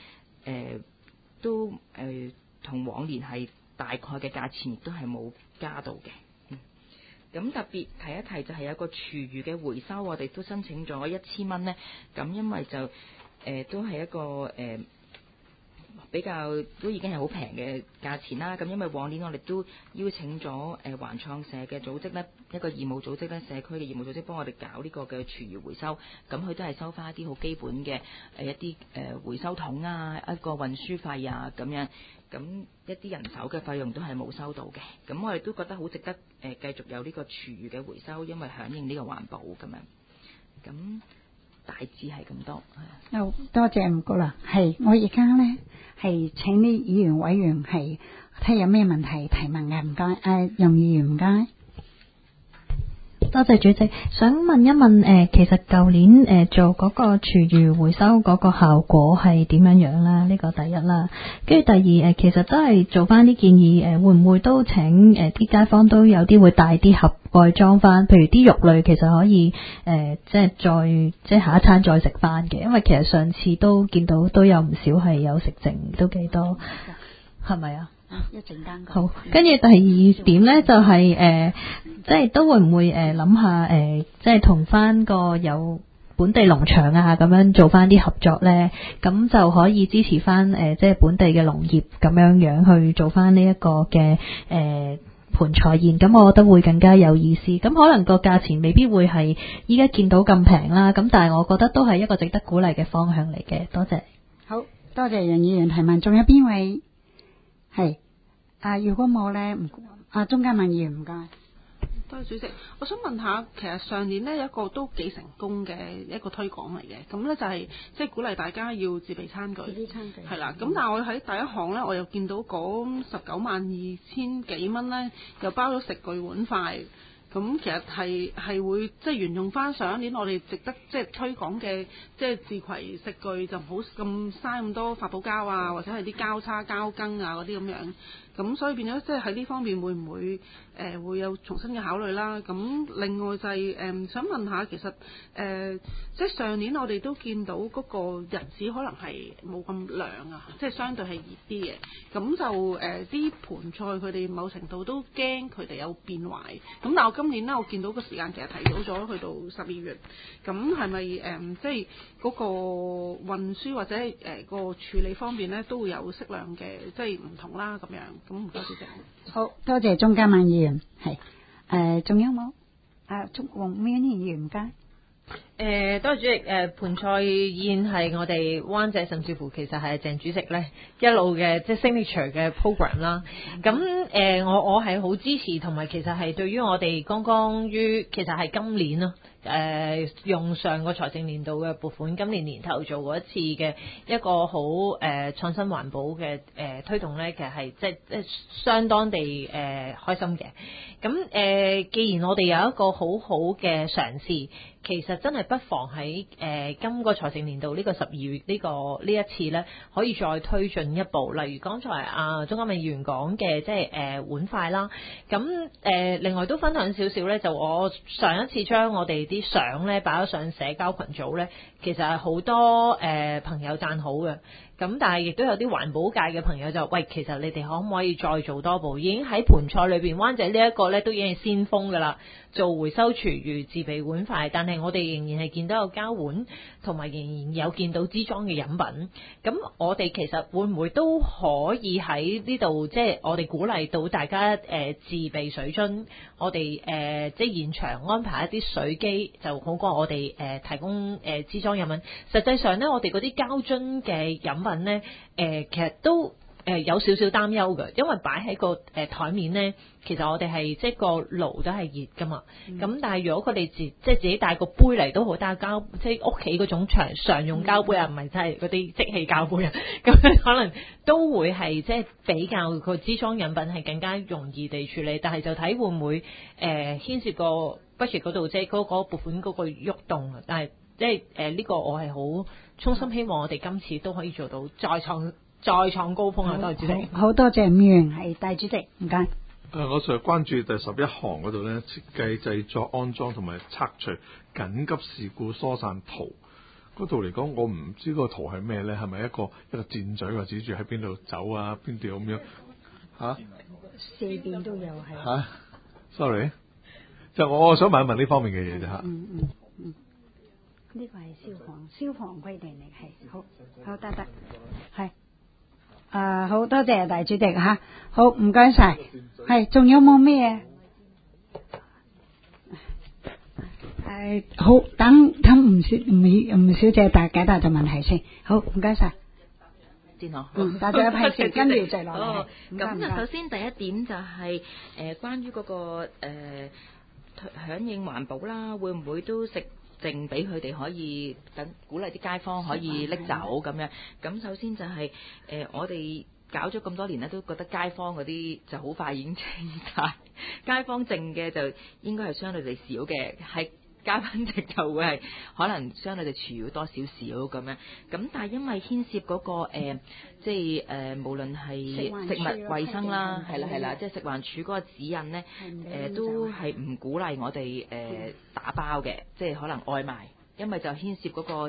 同往年係大概嘅價錢亦都係冇加到嘅。咁特別提一提就係有個廚餘嘅回收，我哋都申請咗1000蚊呢。咁因為就都係一個比較都已經係好平嘅價錢啦。咁因為往年我哋都邀請咗環創社嘅組織呢，一個義務組織呢，社區嘅義務組織幫我哋搞呢個嘅廚餘回收。咁佢都係收翻一啲好基本嘅一啲回收桶啊，一個運輸費啊咁樣。咁一啲人手嘅費用都係冇收到嘅。咁我哋都覺得好值得繼續有呢個廚餘嘅回收，因為響應呢個環保咁樣。咁大致係咁多。 好，多謝吳姑娘。係我而家呢係請啲議員委員係睇有咩問題提問嘅，唔該。容議員唔該。 多謝主席，想問一問其實舊年做嗰個廚餘回收嗰個效果係點樣樣啦？呢個第一啦，跟住第二其實都係做翻啲建議會唔會都請啲街坊都有啲會帶啲盒蓋裝翻，譬如啲肉類其實可以即係下一餐再食翻嘅，因為其實上次都見到都有唔少係有食剩，都幾多，係咪啊？ 一陣間好，跟住第二點呢，就係即係都會唔會諗下即係同翻個有本地農場啊咁樣做翻啲合作咧，咁就可以支持翻即係本地嘅農業咁樣去做翻呢一個嘅盆菜宴，咁我覺得會更加有意思。咁可能個價錢未必會係依家見到咁平啦，咁但係我覺得都係一個值得鼓勵嘅方向嚟嘅。多謝。 好多謝楊議員提問，仲有邊位係？如果冇咧，鍾嘉敏議員唔該。 多謝主席，我想問下，其實上年呢有一個都幾成功嘅一個推廣嚟嘅，咁呢就係即係鼓勵大家要自備餐具，係啦。咁但係我喺第一行呢，我又見到嗰192000幾蚊呢，又包咗食具碗筷。咁其實係會即係沿用翻上一年我哋值得即係推廣嘅即係自攜食具，就唔好咁嘥咁多發泡膠啊，或者係啲膠叉膠羹啊嗰啲咁樣。咁所以變咗即係喺呢方面會唔會會有重新嘅考慮啦？咁另外就係想問下，其實即係上年我哋都見到嗰個日子可能係冇咁涼啊，即係相對係熱啲嘅。咁就啲盤菜佢哋某程度都驚佢哋有變壞。咁但係我今年呢，我見到個時間其實提早咗去到12月。咁係咪即係嗰個運輸或者個處理方面呢，都會有適量嘅即係唔同啦咁樣？咁唔該主席。 好多謝鍾嘉敏議員，係仲有冇？黃苗議員唔該。 多謝主席。盆菜宴係我哋灣仔甚至乎其實係鄭主席咧一路嘅即係 signature 嘅 program 啦。咁我係好支持，同埋其實係對於我哋剛剛於其實係今年咯。用上個財政年度嘅撥款，今年年頭做過一次嘅一個好創新環保嘅推動咧，其實係即係相當地開心嘅。咁既然我哋有一個好好嘅嘗試，其實真係不妨喺今個財政年度呢個12月呢一次咧，可以再推進一步。例如剛才鍾嘉敏議員講嘅，即係碗筷啦。咁另外都分享少少咧，就我上一次將我哋啲相咧擺咗上社交群組咧，其實係好多朋友讚好嘅。咁但係亦都有啲環保界嘅朋友就喂，其實你哋可唔可以再做多步？已經喺盆菜裏邊，灣仔呢一個咧都已經係先鋒㗎啦，做回收廚餘、自備碗筷。但係我哋仍然係見到有膠碗，同埋仍然有見到支裝嘅飲品。咁我哋其實會唔會都可以喺呢度，即係我哋鼓勵到大家自備水樽，我哋即係現場安排一啲水機，就好過我哋提供支裝飲品。實際上咧，我哋嗰啲膠樽嘅飲品咧，其實都有少少擔憂嘅，因為擺喺個台面咧，其實我哋係即係個爐都係熱噶嘛。咁但係如果佢哋自己帶個杯嚟都好，帶膠即係屋企嗰種常用膠杯啊，唔係真係嗰啲即棄膠杯啊，咁可能都會係即係比較個支裝飲品係更加容易地處理。但係就睇會唔會牽涉個 budget 嗰度，即係嗰個撥款嗰個喐動啊。但係即係呢個我係好衷心希望我哋今次都可以做到再創高峰啊！多謝主席。 好多謝議員，係大主席，唔該。 我就關注第11行嗰度咧，設計、製作、安裝同埋拆除緊急事故疏散圖嗰度嚟講，我唔知個圖係咩咧？係咪一個箭嘴或指住喺邊度走啊？邊度咁樣嚇？ 四邊都有係。 嚇？Sorry，就我想問一問呢方面嘅嘢啫嚇。 呢個係消防規定嚟，係好得係。好多謝大主席吓，好唔該晒，係仲有冇咩？好等吳小姐解答就問題先，好唔該晒。 先好， 大家一批先，跟住就落嚟。 咁就首先第一點就係關於嗰個響應環保啦，會唔會都食剩俾佢哋可以等鼓勵啲街坊可以拎走咁樣？咁首先就係我哋搞咗咁多年咧，都覺得街坊嗰啲就好快已經清晒，街坊剩嘅就應該係相對地少嘅，係嘉賓席就會係可能相對地廚餘多少少咁樣。咁但係因為牽涉嗰個即係無論係食物衛生啦，係啦，即係食環署嗰個指引咧，都係唔鼓勵我哋打包嘅，即係可能外賣，因為就牽涉嗰個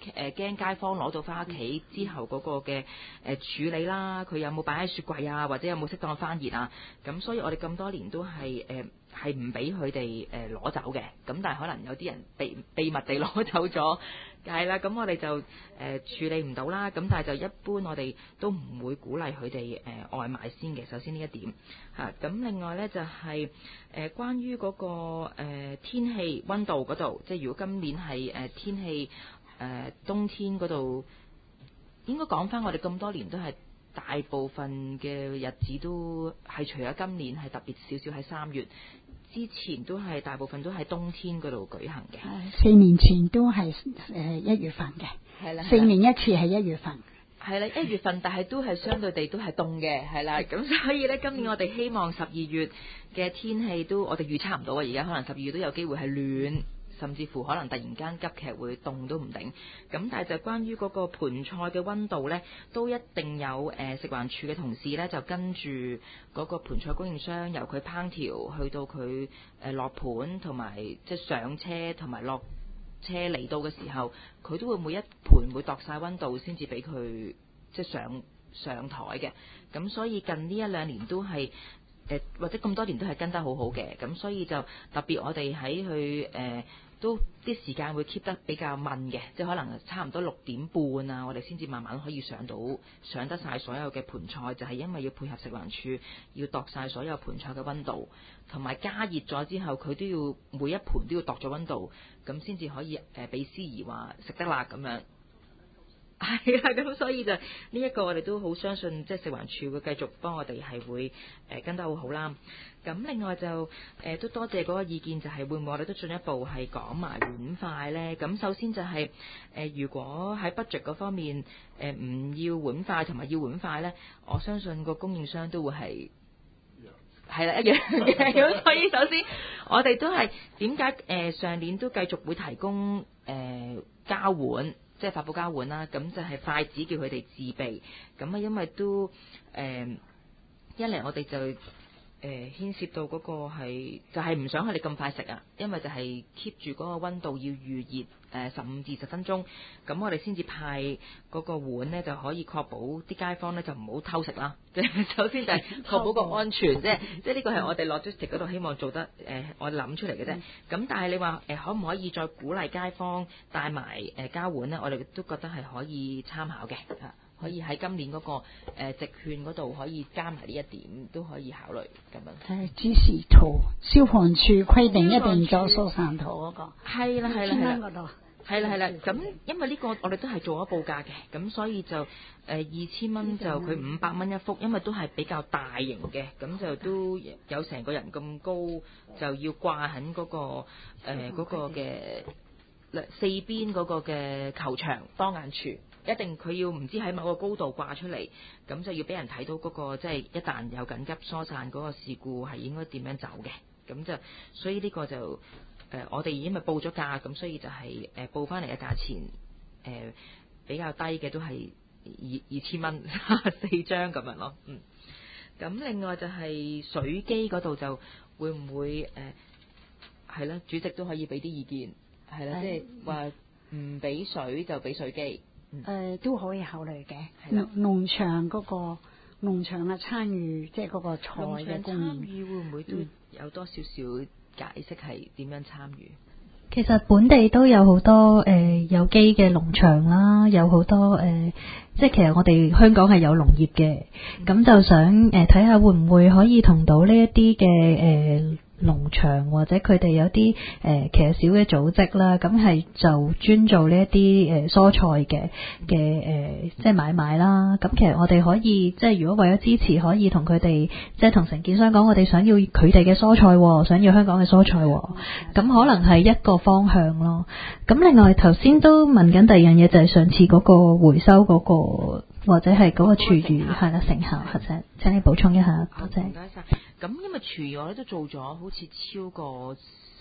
驚街坊攞到翻屋企之後嗰個嘅處理啦，佢有冇擺喺雪櫃啊，或者有冇適當翻熱啊？咁所以我哋咁多年都係唔俾佢哋攞走嘅。咁但係可能有啲人秘密地攞走咗，係啦。咁我哋就處理唔到啦。咁但係就一般我哋都唔會鼓勵佢哋外賣先嘅。首先呢一點嚇。咁另外呢，就係關於嗰個天氣溫度嗰度，即係如果今年係天氣冬天嗰度，應該講翻我哋咁多年都係大部分嘅日子都係除咗今年係特別少少喺3月之前都係大部分都喺冬天嗰度舉行嘅。 4年前都係1月份嘅， 係啦 ，4年一次係1月份。 係啦，1月份，但係都係相對地都係凍嘅，係啦。咁所以呢，今年我哋希望12月嘅天氣都我哋預測唔到啊！而家可能12月都有機會係暖。甚至乎可能突然間急劇會凍都唔定，咁但係就關於嗰個盤菜嘅溫度呢，都一定有食環署嘅同事呢，就跟住嗰個盤菜供應商由佢烹調去到佢落盤同埋即係上車同埋落車嚟到嘅時候，佢都會每一盤會度晒溫度先至俾佢即係上台嘅。咁所以近呢1-2年都係或者咁多年都係跟得好好嘅。咁所以就特別我哋喺佢都啲時間會 keep 得比較慢嘅，即係可能差唔多6點半啊，我哋先至慢慢可以上得晒所有嘅盤菜，就係因為要配合食環署要度晒所有盤菜嘅溫度，同埋加熱咗之後，佢都要每一盤都要度咗溫度，咁先至可以俾司儀話食得啦咁樣。係啊，咁所以就呢一個我哋都好相信，即係食環署會繼續幫我哋係會跟得好好啦。咁另外就都多謝嗰個意見，就係會唔會我哋都進一步係講埋碗筷呢？咁首先就係如果喺 budget 嗰方面唔要碗筷同埋要碗筷呢，我相信個供應商都會係啦一樣嘅。咁所以首先我哋都係點解上年都繼續會提供交碗。即係發泡膠碗啦，咁就係筷子叫佢哋自備，咁啊因為都一嚟我哋就牽涉到嗰個係就係唔想佢哋咁快食啊，因為就係 keep 住嗰個溫度要預熱15至10分鐘，咁我哋先至派嗰個碗呢，就可以確保啲街坊呢就唔好偷食啦。即係首先就係確保個安全，即係呢個係我哋 logistic 嗰度希望做得我哋諗出嚟嘅啫。咁但係你話可唔可以再鼓勵街坊帶埋膠碗呢？我哋都覺得係可以參考嘅嚇。可以喺今年嗰個直券嗰度可以加埋呢一點，都可以考慮咁樣。 指示圖，消防處規定一定做疏散圖嗰個。 係啦係啦係啦。 度。 係啦係啦，咁因為呢個我哋都係做咗報價嘅，咁所以就2000蚊就佢500蚊一幅，因為都係比較大型嘅，咁就都有成個人咁高，就要掛喺嗰個嗰個嘅四邊嗰個嘅球場當眼處。一定佢要唔知喺某個高度掛出嚟，咁就要俾人睇到嗰個即係一旦有緊急疏散嗰個事故係應該點樣走嘅，咁就所以呢個就我哋因為報咗價，咁所以就係報翻嚟嘅價錢比較低嘅都係2000蚊4張咁樣咯。咁另外就係水機嗰度就會唔會係啦，主席都可以俾啲意見係啦，即係話唔俾水就俾水機。 都可以考慮嘅。農場嗰個農場嘅參與，即係嗰個菜嘅供應， 參與會唔會都有多少少解釋係點樣參與？ 其實本地都有好多有機嘅農場啦，有好多即係其實我哋香港係有農業嘅，咁就想睇下會唔會可以同到呢一啲嘅農場或者佢哋有啲其實小嘅組織啦，咁係就專做呢一啲蔬菜嘅即係買賣啦。咁其實我哋可以即係如果為咗支持，可以同佢哋即係同承建商講，我哋想要佢哋嘅蔬菜，想要香港嘅蔬菜，咁可能係一個方向咯。咁另外頭先都問緊第二樣嘢，就係上次嗰個回收嗰個或者係嗰個廚餘係啦成效，或者請你補充一下，多謝。 唔該晒。咁因為廚餘我哋都做咗好似超過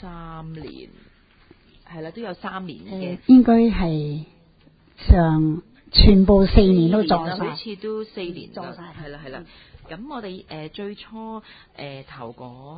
3年，係啦，都有3年嘅。 應該係全部4年都做晒， 好似都4年做晒。 係啦係啦。咁我哋最初頭嗰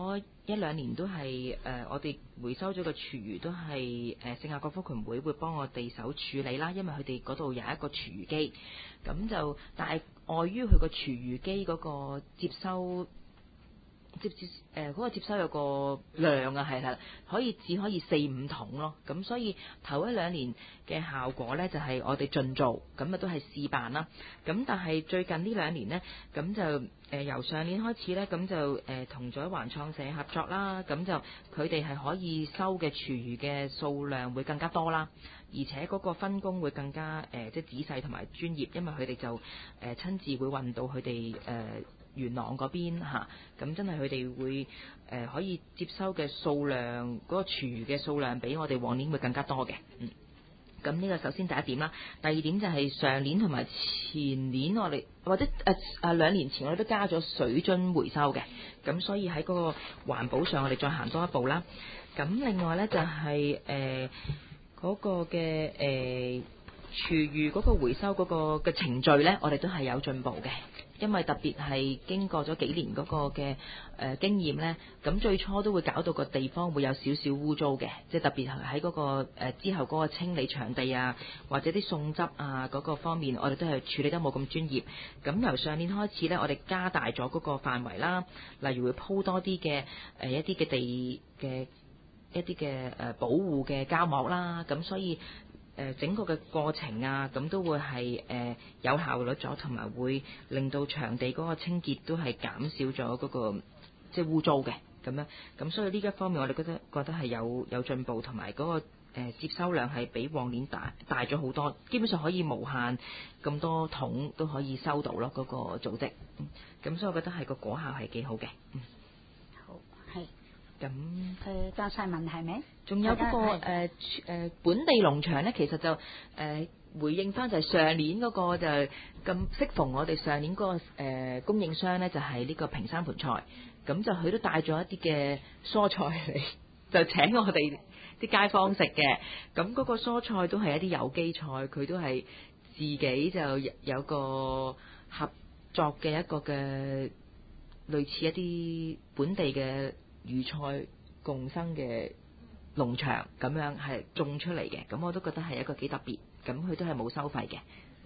一兩年都係我哋回收咗嘅廚餘都係聖雅各福群會幫我哋手處理啦，因為佢哋嗰度有一個廚餘機，咁就但係礙於佢個廚餘機嗰個接收嗰個接收有個量啊，係啦，只可以4-5桶咯，咁所以頭一兩年嘅效果呢，就係我哋盡做，咁啊都係試辦啦。咁但係最近呢兩年呢，咁就由上年開始呢，咁就同咗環創社合作啦，咁就佢哋係可以收嘅廚餘嘅數量會更加多啦，而且嗰個分工會更加即係仔細同埋專業，因為佢哋就親自會運到佢哋元朗嗰邊嚇，咁真係佢哋會可以接收嘅數量，嗰個廚餘嘅數量比我哋往年會更加多嘅。咁呢個首先第一點啦。第二點就係上年同埋前年我哋或者2年前我哋都加咗水樽回收嘅，咁所以喺嗰個環保上我哋再行多一步啦。咁另外呢，就係嗰個嘅廚餘嗰個回收嗰個嘅程序呢，我哋都係有進步嘅。因為特別係經過咗幾年嗰個嘅經驗呢，咁最初都會搞到個地方會有少少污糟嘅，即係特別係喺嗰個之後嗰個清理場地啊，或者啲餸汁啊嗰個方面，我哋都係處理得冇咁專業。咁由上年開始呢，我哋加大咗嗰個範圍啦，例如會鋪多啲嘅一啲嘅地嘅一啲嘅保護嘅膠膜啦，咁所以整個嘅過程啊，咁都會係有效率咗，同埋會令到場地嗰個清潔都係減少咗嗰個即係污糟嘅咁樣。咁所以呢一方面我哋覺得係有進步，同埋嗰個接收量係比往年大咗好多，基本上可以無限咁多桶都可以收到咯，嗰個組織。咁所以我覺得係個果效係幾好嘅。 好，係。 咁答晒問題未？ 仲有嗰個本地農場咧，其實就回應翻就係上年嗰個就咁適逢我哋上年嗰個供應商咧，就係呢個平山盆菜，咁就佢都帶咗一啲嘅蔬菜嚟，就請我哋啲街坊食嘅。咁嗰個蔬菜都係一啲有機菜，佢都係自己就有個合作嘅一個嘅類似一啲本地嘅魚菜共生嘅農場咁樣係種出嚟嘅，咁我都覺得係一個幾特別，咁佢都係冇收費嘅。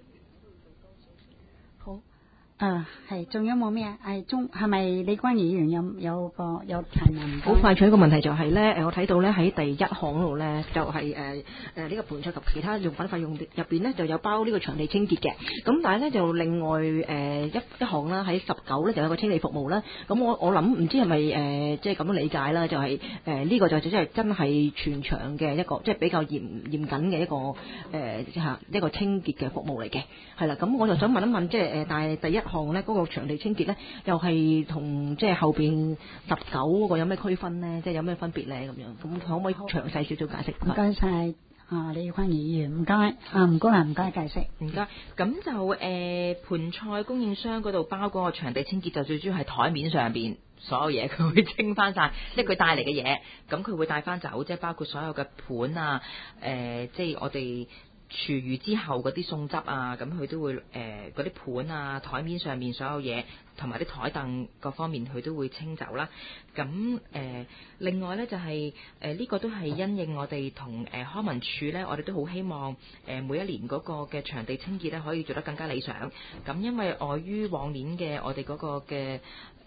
好，係，仲有冇咩啊？係咪李關議員有提問？ 好快脆一個問題就係咧，我睇到咧喺第一項嗰度咧，就係呢個盆菜及其他用品費用入邊咧就有包呢個場地清潔嘅。咁但係咧就另外一項啦，喺19咧就有個清理服務啦。咁我諗唔知係咪即係咁樣理解啦，就係呢個就即係真係全場嘅一個即係比較嚴謹嘅一個清潔嘅服務嚟嘅。係啦，咁我就想問一問，即係但係第一項咧嗰個場地清潔咧，又係同即係後邊19嗰個有咩區分咧？即係有咩分別咧？咁樣咁可唔可以詳細少少解釋？ 唔該晒。李關議員，唔該，唔該唔該解釋。 唔該，咁就盆菜供應商嗰度包嗰個場地清潔，就最主要係台面上邊所有嘢，佢會清翻晒，即係佢帶嚟嘅嘢，咁佢會帶翻走，即係包括所有嘅盤啊，即係我哋廚餘之後嗰啲餸汁啊，咁佢都會嗰啲盤啊，台面上面所有嘢，同埋啲台凳各方面佢都會清走啦。咁另外呢，就係呢個都係因應我哋同康文署呢，我哋都好希望每一年嗰個嘅場地清潔呢可以做得更加理想。咁因為礙於往年嘅我哋嗰個嘅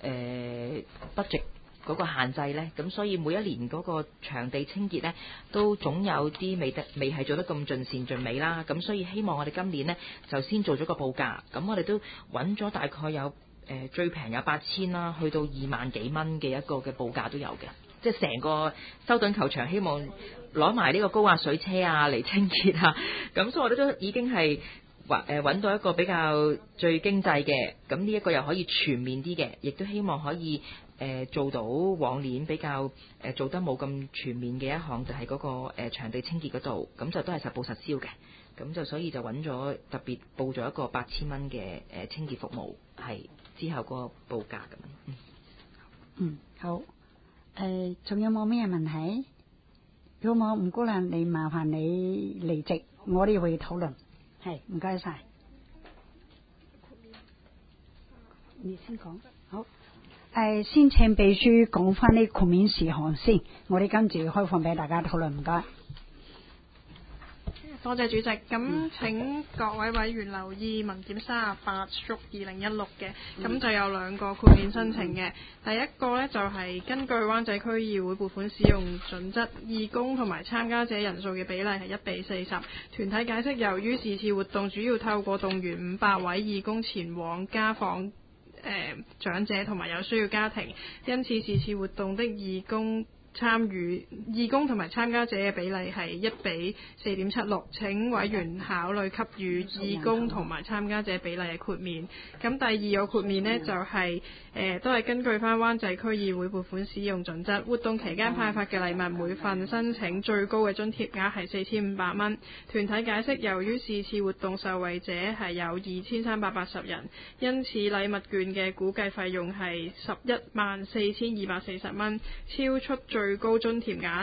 budget嗰個限制呢，咁所以每一年嗰個場地清潔呢，都總有啲未係做得咁盡善盡美啦。咁所以希望我哋今年呢，就先做咗個報價，咁我哋都揾咗大概有最平有8000啦，去到2萬幾蚊嘅一個嘅報價都有嘅，即係成個修頓球場希望攞埋呢個高壓水車啊嚟清潔啊，咁所以我哋都已經係揾到一個比較最經濟嘅，咁呢一個又可以全面啲嘅，亦都希望可以做到往年比較做得冇咁全面嘅一項，就係嗰個場地清潔嗰度，咁就都係實報實銷嘅，咁就所以就揾咗特別報咗一個8000蚊嘅清潔服務，係之後嗰個報價咁。 好，仲有冇咩問題？如果冇，唔該啦，你麻煩你離席，我哋會討論。係，唔該晒。你先講。好， 先請秘書講翻啲豁免事項先，我哋跟住開放俾大家討論，唔該。 多謝主席，咁請各位委員留意文件38/2016嘅，咁就有2個豁免申請嘅。第一個呢，就係根據灣仔區議會撥款使用準則，義工同埋參加者人數嘅比例係1:40。團體解釋，由於是次活動主要透過動員500位義工前往家訪長者同埋有需要家庭，因此是次活動的義工同埋參加者嘅比例係1:4.76，請委員考慮給予義工同埋參加者比例嘅豁免。咁第二個豁免呢，就係都係根據翻灣仔區議會撥款使用準則，活動期間派發嘅禮物每份申請最高嘅津貼額係4500蚊。團體解釋，由於是次活動受惠者係有2380人，因此禮物券嘅估計費用係114240蚊，超出最高津貼額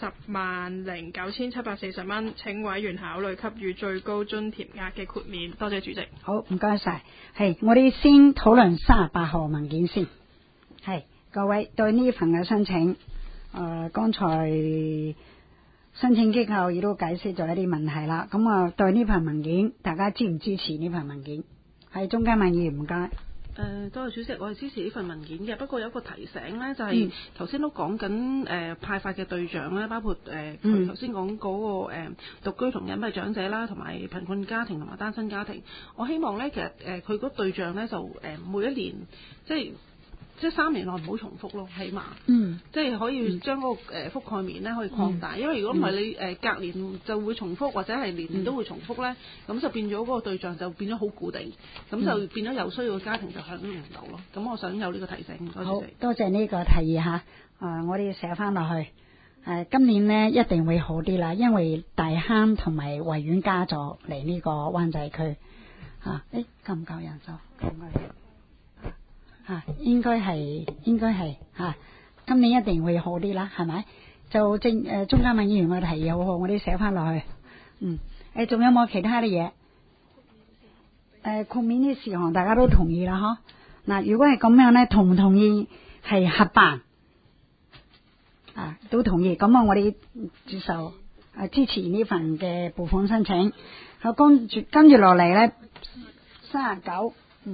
109740蚊，請委員考慮給予最高津貼額嘅豁免。多謝主席。 好，唔該晒。係，我哋先討論38號文件先。係，各位對呢份嘅申請，剛才申請機構亦都解釋咗一啲問題啦。咁啊，對呢份文件，大家支唔支持呢份文件？係，鍾嘉敏議員，唔該。 多謝主席，我係支持呢份文件嘅。不過有個提醒呢，就係頭先都講緊派發嘅對象咧，包括佢頭先講嗰個獨居同隱蔽長者啦，同埋貧困家庭同埋單身家庭。我希望呢，其實佢嗰對象呢，就每一年即係3年內唔好重複咯，起碼，即係可以將嗰個覆蓋面咧可以擴大，因為如果唔係你隔年就會重複，或者係年年都會重複咧，咁就變咗嗰個對象就變咗好固定，咁就變咗有需要嘅家庭就享用唔到咯。咁我想有呢個提醒， 好，多謝呢個提議嚇，我哋寫翻落去。今年呢一定會好啲啦，因為大坑同埋維園加咗嚟呢個灣仔區嚇，夠唔夠人數？夠唔夠人？應該係今年一定會好啲啦，係咪？就鍾嘉敏議員嘅提議好好，我哋寫翻落去。仲有冇其他嘅嘢？豁免啲事項大家都同意啦，嗱，如果係咁樣咧，同唔同意係合辦？都同意。咁我哋接受支持呢份嘅撥款申請。好，跟住落嚟咧，39。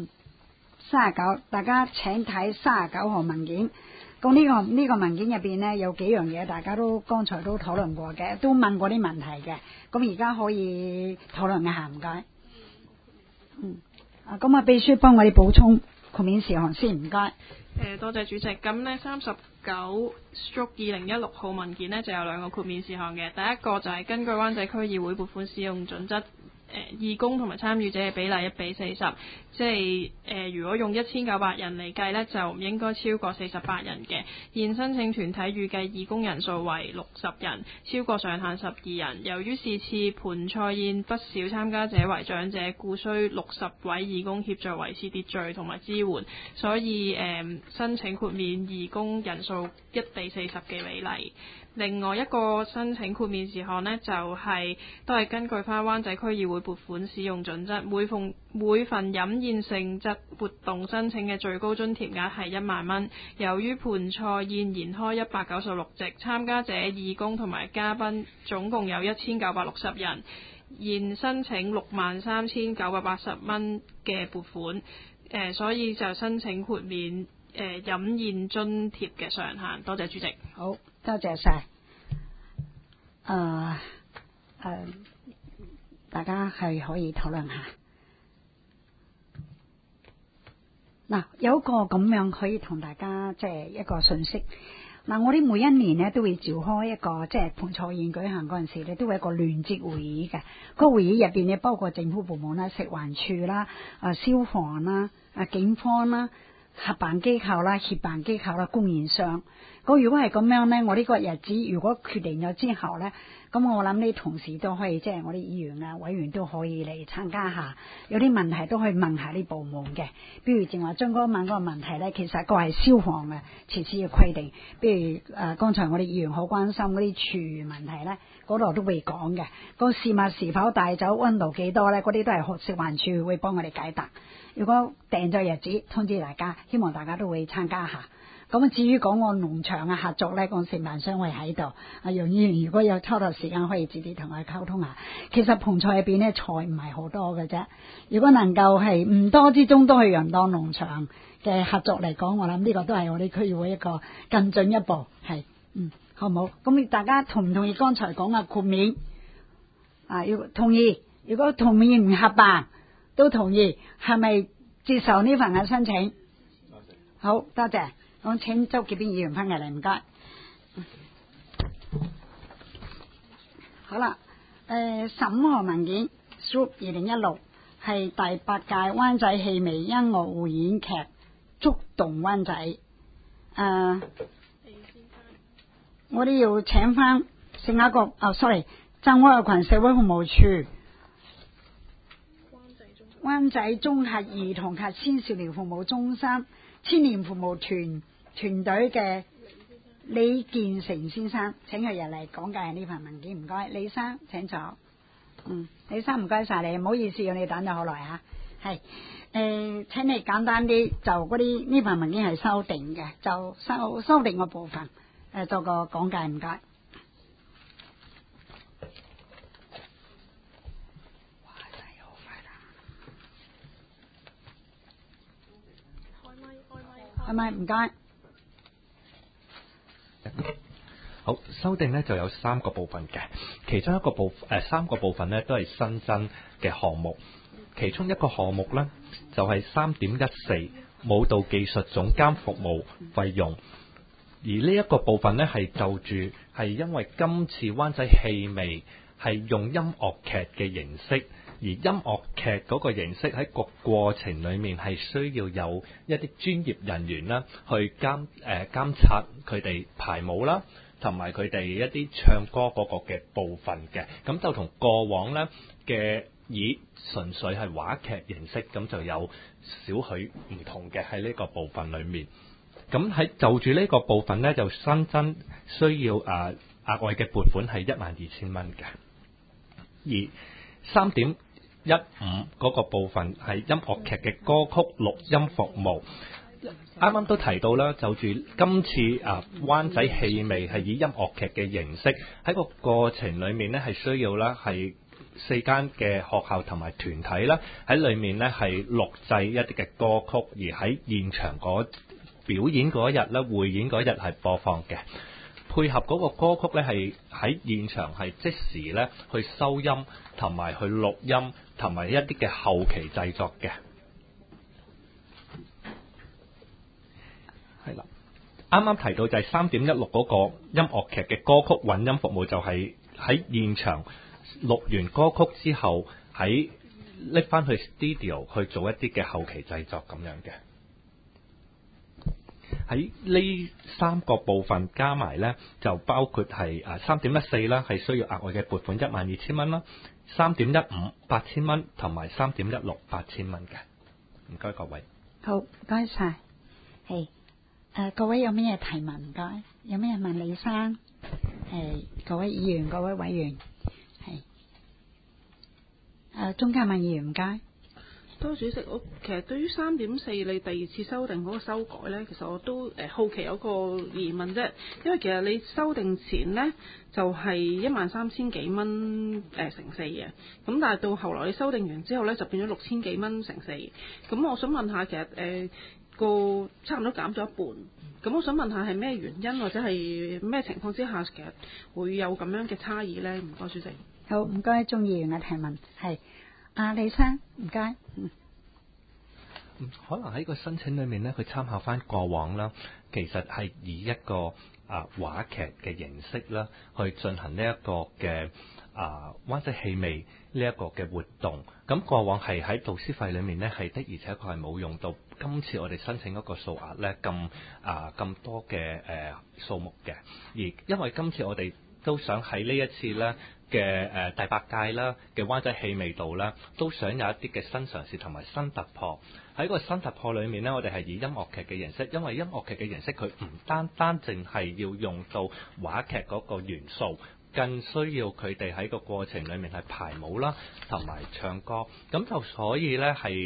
大家請睇39號文件。咁呢個文件入邊呢，有幾樣嘢，大家都剛才都討論過嘅，都問過啲問題嘅。咁而家可以討論一下，唔該。咁秘書幫我哋補充豁免事項先，唔該。 多謝主席。咁呢39/2016號文件呢，就有2個豁免事項嘅。第一個就係根據灣仔區議會撥款使用準則。義工同埋參與者嘅比例1:40，即係如果用1900人嚟計呢，就唔應該超過48人嘅。現申請團體預計義工人數為60人，超過上限12人。由於是次盆菜宴不少參加者為長者，故需60位義工協助維持秩序同埋支援，所以申請豁免義工人數1:40嘅比例。另外一個申請豁免事項呢，都係根據翻灣仔區議會撥款使用準則，每份飲宴性質活動申請嘅最高津貼額係1萬蚊。由於盆菜宴延開196席，參加者、義工同埋嘉賓總共有1960人，現申請63980蚊嘅撥款，所以就申請豁免飲宴津貼嘅上限。多謝主席。 好，多謝晒。大家係可以討論下。嗱，有一個咁樣可以同大家即係一個信息。嗱，我哋每一年呢都會召開一個即係盆菜宴舉行嗰陣時咧，都會一個聯席會議嘅。個會議入邊呢，包括政府部門啦、食環署啦、消防啦、警方啦、合辦機構啦、協辦機構啦、供應商。如果係咁樣呢，我呢個日子如果決定咗之後呢，咁我諗呢同事都可以即係我啲議員啊、委員都可以嚟參加下，有啲問題都可以問下呢部門嘅。比如正話張哥問嗰個問題呢，其實個係消防嘅設施嘅規定。比如剛才我哋議員好關心嗰啲廚餘問題呢，嗰度都會講嘅。個事物是否帶走、溫度幾多呢？嗰啲都係食環署會幫我哋解答。 如果訂咗日子通知大家，希望大家都會參加下。咁至於講我農場嘅合作咧，講承辦商會喺度。阿楊議員如果有抽到時間，可以直接同佢溝通下。其實盆菜入邊咧，菜唔係好多嘅啫。如果能夠係唔多之中都係陽檔農場嘅合作嚟講，我諗呢個都係我哋區議會一個更進一步係，好唔好？咁大家同唔同意剛才講嘅豁免？要同意。如果同意唔合辦，都同意，係咪接受呢份嘅申請？好多謝。我請周潔邊議員翻入嚟，唔該。好啦，15號文件 SUP 2016係第8屆灣仔戲微音樂匯演劇觸動灣仔。我哋要請翻聖雅各，sorry， 曾愛群社會服務處灣仔綜合兒童及青少年服務中心青年服務團隊嘅李建成先生，請佢入嚟講解呢份文件，唔該。李生請坐。李生唔該晒你，唔好意思，你等咗好耐吓。係請你簡單啲就嗰啲呢份文件係修訂嘅，就修訂個部分做個講解，唔該。係咪唔該？ 好，修訂呢就有3個部分嘅，其中3個部分呢都係新增嘅項目。其中一個項目呢就係 3.14 舞蹈技術總監服務費用，而呢一個部分呢係就住係因為今次灣仔戲微係用音樂劇嘅形式。而音樂劇嗰個形式喺個過程裏面係需要有一啲專業人員啦，去監察佢哋排舞啦，同埋佢哋一啲唱歌嗰個嘅部分嘅。咁就同過往呢嘅以純粹係話劇形式，咁就有少許唔同嘅喺呢個部分裏面。咁喺就住呢個部分呢，就新增需要額外嘅撥款係12,000蚊嘅。而3.15嗰個部分係音樂劇嘅歌曲錄音服務，啱啱都提到啦，就住今次灣仔戲微係以音樂劇嘅形式，喺個過程裏面呢係需要啦係4間嘅學校同埋團體啦喺裏面呢係錄製一啲嘅歌曲，而喺現場表演嗰日咧匯演嗰日係播放嘅。配合嗰個歌曲咧，係喺現場係即時咧去收音同埋去錄音，同埋一啲嘅後期製作嘅。係啦，啱啱提到就係 3.16 嗰個音樂劇嘅歌曲混音服務，就係喺現場錄完歌曲之後，喺拎翻去 studio 去做一啲嘅後期製作咁樣嘅。喺呢3個部分加埋呢，就包括係3.14啦，係需要額外嘅撥款12,000蚊啦；3.15 8,000蚊，同埋3.16 8,000蚊嘅。唔該各位。 好，唔該晒。係各位有咩提問？唔該，有咩問李生？各位議員、各位委員，係鍾嘉敏議員，唔該。 多謝主席，我其實對於3.4你第2次修訂嗰個修改呢，其實我都好奇有個疑問啫，因為其實你修訂前呢，就係13,000幾蚊乘4嘅，咁但係到後來你修訂完之後呢，就變咗6,000幾蚊乘4，咁我想問下其實個差唔多減咗一半，咁我想問下係咩原因或者係咩情況之下其實會有咁樣嘅差異呢？唔該主席。 好，唔該鍾議員嘅提問係。李生，唔該。 可能喺個申請裏面呢，佢參考翻過往啦，其實係以一個話劇嘅形式啦，去進行呢一個嘅灣仔戲微呢一個嘅活動。咁過往係喺導師費裏面呢，係的而且確係冇用到今次我哋申請嗰個數額呢咁多嘅數目嘅。而因為今次我哋都想喺呢一次呢嘅第8屆啦嘅灣仔戲微度啦，都想有一啲嘅新嘗試同埋新突破。喺個新突破裏面呢，我哋係以音樂劇嘅形式，因為音樂劇嘅形式佢唔單單淨係要用到話劇嗰個元素，更需要佢哋喺個過程裏面係排舞啦，同埋唱歌。咁就所以呢係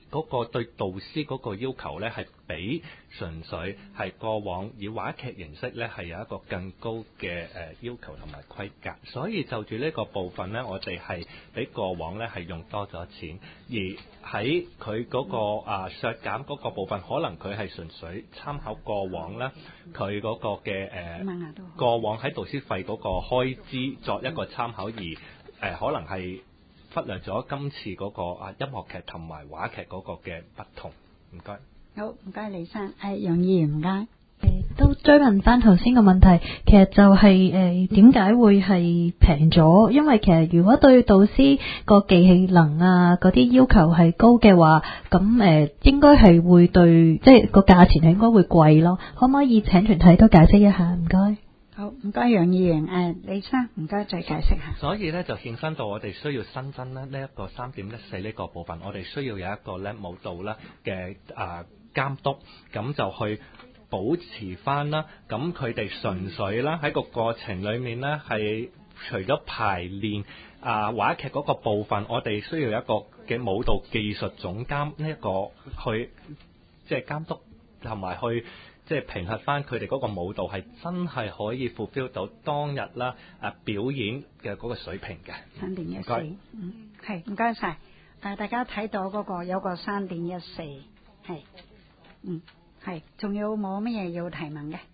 嗰個對導師嗰個要求呢，係比純粹係過往以話劇形式呢，係有一個更高嘅要求同埋規格。所以就住呢個部分呢，我哋係比過往呢係用多咗錢，而喺佢嗰個削減嗰個部分，可能佢係純粹參考過往啦，佢嗰個嘅過往喺導師費嗰個開支作一個參考，而可能係忽略咗今次嗰個音樂劇同埋話劇嗰個嘅不同。唔該。 好，唔該李生。楊議員唔該。 都追問翻頭先個問題，其實就係點解會係平咗？因為其實如果對導師個技氣能啊嗰啲要求係高嘅話，咁應該係會對即係個價錢係應該會貴咯。可唔可以請團體都解釋一下？唔該。 好，唔該楊議員。李生，唔該再解釋下。 所以咧就衍生到我哋需要新增咧呢一個3.14呢個部分，我哋需要有一個咧舞蹈啦嘅監督，咁就去保持翻啦。咁佢哋純粹啦喺個過程裡面咧係除咗排練話劇嗰個部分，我哋需要有一個嘅舞蹈技術總監呢一個去即係監督同埋去。即係評核翻佢哋嗰個舞蹈係真係可以 fulfill 到當日啦表演嘅嗰個水平嘅。 3.14，係唔該晒。大家睇到嗰個有個3.14，係，係，仲有冇乜嘢要提問嘅？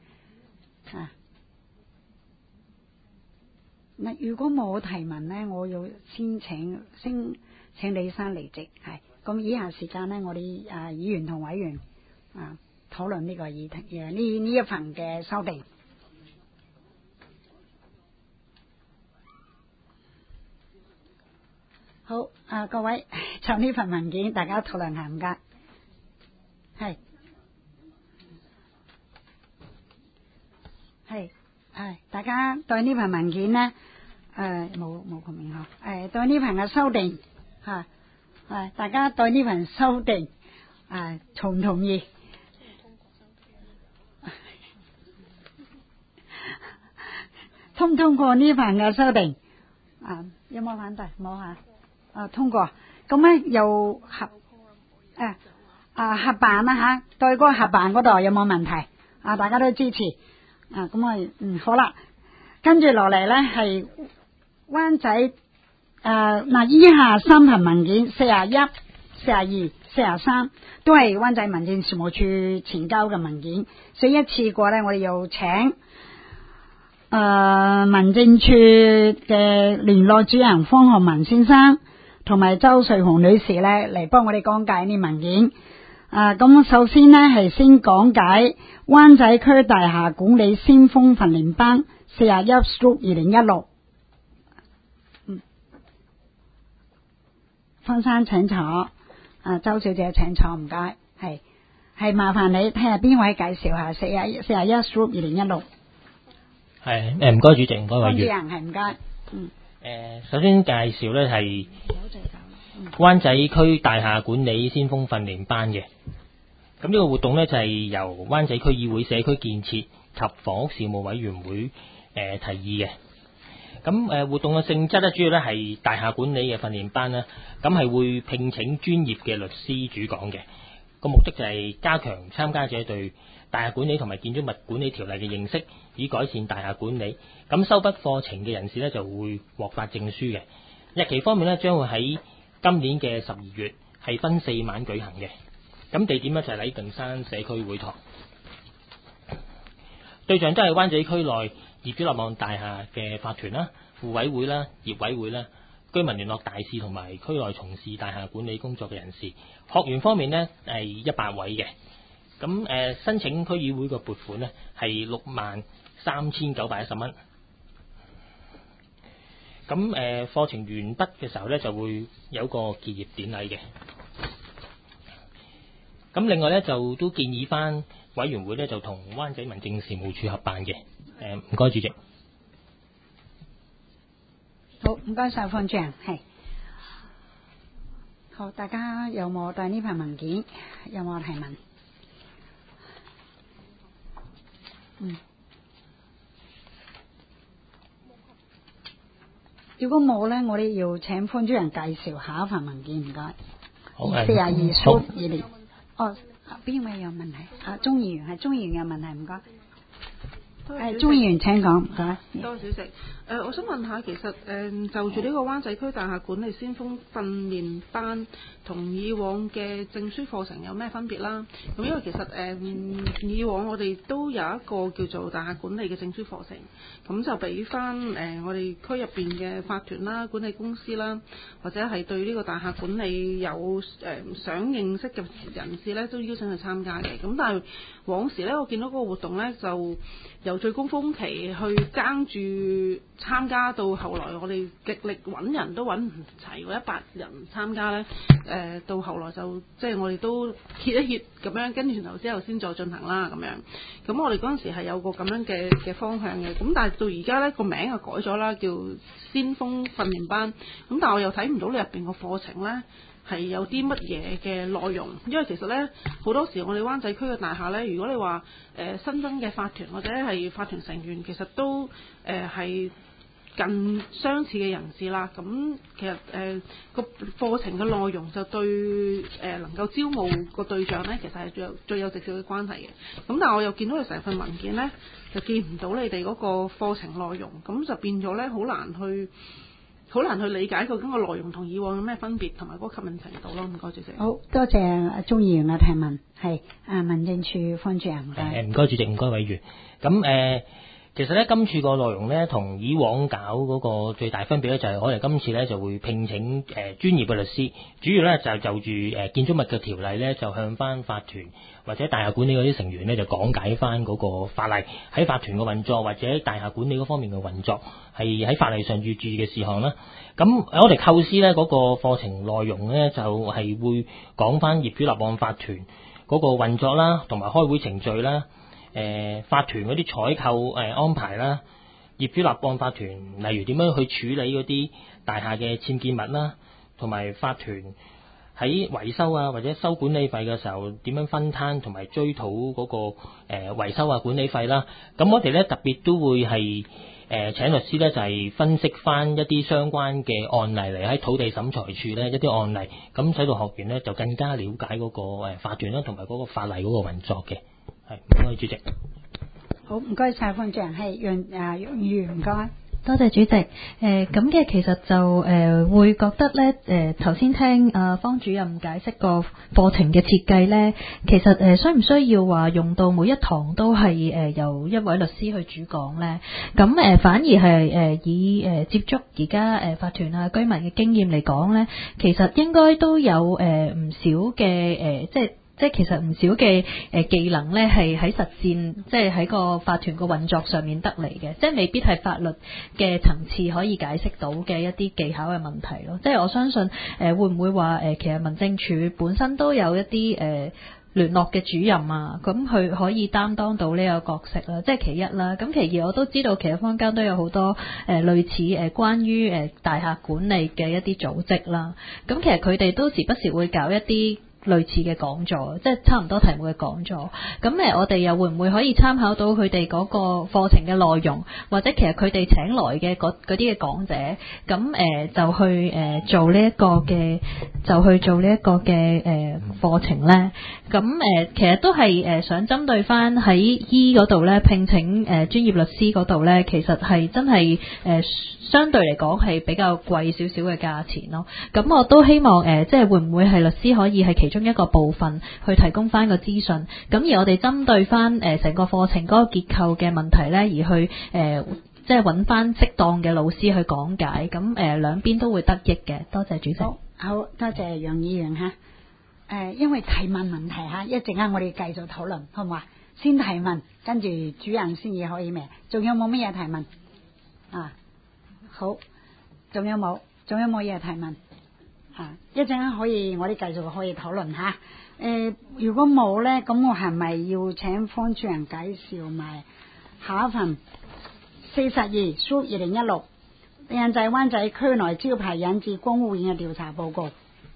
嗱，如果冇提問呢，我要先請李生離席，係。咁以下時間呢，我哋議員同委員討論呢個議題，呢一份嘅修訂。好，各位就呢份文件，大家討論下唔該。係，大家對呢份文件呢，冇comment嗬。對呢份嘅修訂，大家對呢份修訂，同唔同意？通唔通過呢份嘅修訂？有冇反對？冇吓。通過。咁咧又合辦啦吓，對嗰個合辦嗰度有冇問題？大家都支持。咁好啦。跟住落嚟咧係灣仔以下3份文件41、42、43都係灣仔民政事務處呈交嘅文件，所以一次過咧我哋又請民政處嘅聯絡主任方學文先生同埋周瑞紅女士咧嚟幫我哋講解呢文件。咁首先呢係先講解灣仔區大廈管理先鋒訓練班41/2016。方生請坐，周小姐請坐，唔該。係麻煩你睇下邊位介紹下41/2016。 係唔該主席，唔該委員。 係唔該。 首先介紹呢係灣仔區大廈管理先鋒訓練班嘅。咁呢個活動呢，就係由灣仔區議會社區建設及房屋事務委員會提議嘅。咁活動嘅性質呢，主要呢係大廈管理嘅訓練班啦。咁係會聘請專業嘅律師主講嘅。個目的就係加強參加者對大廈管理同埋建築物管理條例嘅認識，以改善大廈管理。咁修畢課程嘅人士呢，就會獲發證書嘅。日期方面呢，將會喺今年嘅12月係分4晚舉行嘅。咁地點呢，就係禮頓山社區會堂。對象都係灣仔區內業主立案大廈嘅法團啦、互委會啦、業委會啦、居民聯絡大使同埋區內從事大廈管理工作嘅人士。學員方面呢，係100位嘅。咁申請區議會嘅撥款呢，係63,910蚊。咁課程完畢嘅時候呢，就會有個結業典禮嘅。咁另外呢，就都建議翻委員會呢，就同灣仔民政事務處合辦嘅。唔該主席。 好，唔該晒方主任。係。好，大家有冇對呢份文件有冇提問？如果冇呢，我哋要請方主任介紹下一份文件，唔該。 42/20。哦，邊位有問題？鍾議員鍾議員有問題，唔該。鍾議員請講，唔該。 多謝主席。我想問下，其實就住呢個灣仔區大廈管理先鋒訓練班同以往嘅證書課程有咩分別啦？咁因為其實以往我哋都有一個叫做大廈管理嘅證書課程，咁就俾翻我哋區入邊嘅法團啦、管理公司啦，或者係對呢個大廈管理有想認識嘅人士呢，都邀請去參加嘅。咁但係往時呢，我見到嗰個活動呢，就由最高峰期去爭住參加到後來，我哋極力揾人都揾唔齊嗰100人參加呢。到後來就即係我哋都歇一歇咁樣，跟住然後之後先再進行啦咁樣。咁我哋嗰陣時係有個咁樣嘅方向嘅。咁但係到而家呢個名就改咗啦，叫先鋒訓練班。咁但係我又睇唔到你入邊個課程呢係有啲乜嘢嘅內容，因為其實呢，好多時我哋灣仔區嘅大廈呢，如果你話新增嘅法團或者係法團成員，其實都係近相似嘅人士啦。咁其實個課程嘅內容就對能夠招募個對象呢，其實係最有直接嘅關係嘅。咁但係我又見到佢成份文件呢，就見唔到你哋嗰個課程內容，咁就變咗呢，好難去理解究竟個內容同以往有咩分別，同埋嗰個吸引程度咯。唔該主席。 好多謝鍾議員嘅提問，係民政處方主任。 唔該主席，唔該委員。咁其實咧，今次個內容咧，同以往搞嗰個最大分別咧，就係我哋今次咧就會聘請專業嘅律師，主要咧就住建築物嘅條例咧，就向翻法團或者大廈管理嗰啲成員咧，就講解翻嗰個法例喺法團嘅運作或者大廈管理嗰方面嘅運作，係喺法例上要注意嘅事項啦。咁我哋構思咧嗰個課程內容咧，就係會講翻業主立案法團嗰個運作啦，同埋開會程序啦。法團嗰啲採購安排啦，業主立案法團例如點樣去處理嗰啲大廈嘅僭建物啦，同埋法團喺維修啊或者收管理費嘅時候點樣分攤同埋追討嗰個維修啊管理費啦。咁我哋咧特別都會係請律師咧就係分析翻一啲相關嘅案例嚟喺土地審裁處咧一啲案例，咁使到學員咧就更加了解嗰個法團啦同埋嗰個法例嗰個運作嘅。係，唔該主席。 好，唔該晒方主任，係楊議員唔該。 多謝主席。咁嘅其實就會覺得咧，頭先聽方主任解釋個課程嘅設計咧，其實需唔需要話用到每一堂都係由一位律師去主講咧？咁反而係以接觸而家法團啊居民嘅經驗嚟講咧，其實應該都有唔少嘅即係其實唔少嘅技能咧，係喺實戰，即係喺個法團個運作上面得嚟嘅，即係未必係法律嘅層次可以解釋到嘅一啲技巧嘅問題咯。即係我相信會唔會話其實民政處本身都有一啲聯絡嘅主任啊，咁佢可以擔當到呢個角色啦，即係其一啦。咁其二我都知道其實坊間都有好多類似關於大廈管理嘅一啲組織啦。咁其實佢哋都時不時會搞一啲類似嘅講座，即係差唔多題目嘅講座。咁我哋又會唔會可以參考到佢哋嗰個課程嘅內容，或者其實佢哋請來嘅嗰啲嘅講者，咁就去做呢一個嘅，課程咧。咁其實都係想針對翻喺醫嗰度咧聘請專業律師嗰度咧，其實係真係相對嚟講係比較貴少少嘅價錢咯。咁我都希望即係會唔會係律師可以係其中一個部分去提供翻個資訊，咁而我哋針對翻成個課程嗰個結構嘅問題咧，而去即係揾翻適當嘅老師去講解，咁兩邊都會得益嘅。多謝主席。 好多謝楊議員嚇。因為提問問題嚇，一陣間我哋繼續討論，好唔好啊？先提問，跟住主任先至可以咩？仲有冇乜嘢提問？好，仲有冇嘢提問？一陣間可以，我哋繼續可以討論嚇。如果冇咧，咁我係咪要請方主任介紹埋下一份42/2016印製灣仔區內招牌引致公務員嘅調查報告？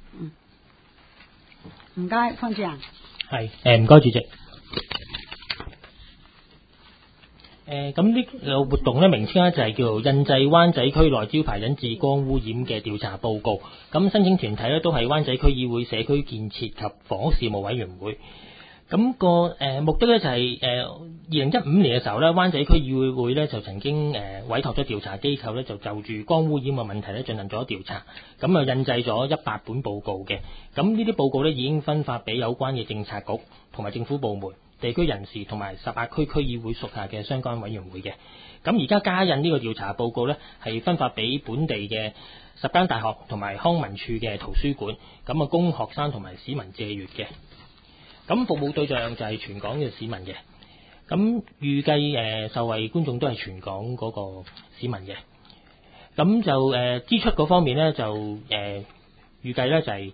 唔該，方主任。 係，唔該主席。 咁呢個活動咧名稱咧就係叫做印製灣仔區內招牌引致光污染嘅調查報告。咁申請團體咧都係灣仔區議會社區建設及房屋事務委員會。咁個目的咧就係2015年嘅時候咧，灣仔區議會咧就曾經委託咗調查機構咧就住光污染嘅問題咧進行咗調查，咁印製咗100本報告嘅。咁呢啲報告咧已經分發俾有關嘅政策局同埋政府部門、地區人士同埋18區區議會屬下嘅相關委員會嘅。咁而家加印呢個調查報告咧係分發俾本地嘅10間大學同埋康文署嘅圖書館，咁供學生同埋市民借閱嘅。咁服務對象就係全港嘅市民嘅，咁預計受惠觀眾都係全港嗰個市民嘅，咁就支出嗰方面咧就預計咧就係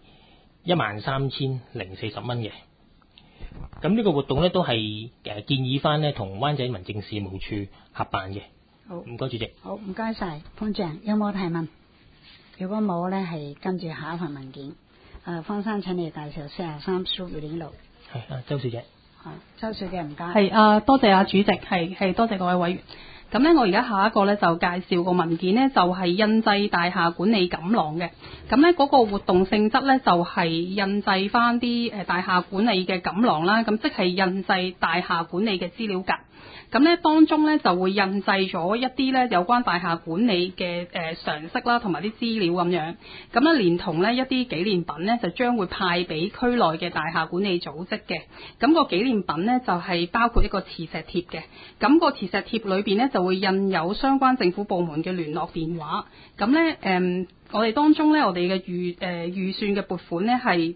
13,040蚊嘅。咁呢個活動咧都係建議翻咧同灣仔民政事務處合辦嘅。 好， 唔該主席。 好，唔該晒潘長，有冇提問？如果冇咧，係跟住下一份文件。方生請你介紹43蘇裕典路。 係周小姐。 周小姐唔該。 係多謝主席，係多謝各位委員。咁咧，我而家下一個咧就介紹個文件呢，就係印製大廈管理錦囊嘅。咁咧嗰個活動性質咧就係印製翻啲大廈管理嘅錦囊啦。咁即係印製大廈管理嘅資料格。咁咧當中咧就會印製咗一啲咧有關大廈管理嘅常識啦，同埋啲資料咁樣。咁咧連同咧一啲紀念品咧，就將會派俾區內嘅大廈管理組織嘅。咁個紀念品咧就係包括一個磁石貼嘅。咁個磁石貼裏邊咧就會印有相關政府部門嘅聯絡電話。咁咧我哋當中咧我哋嘅預算嘅撥款咧係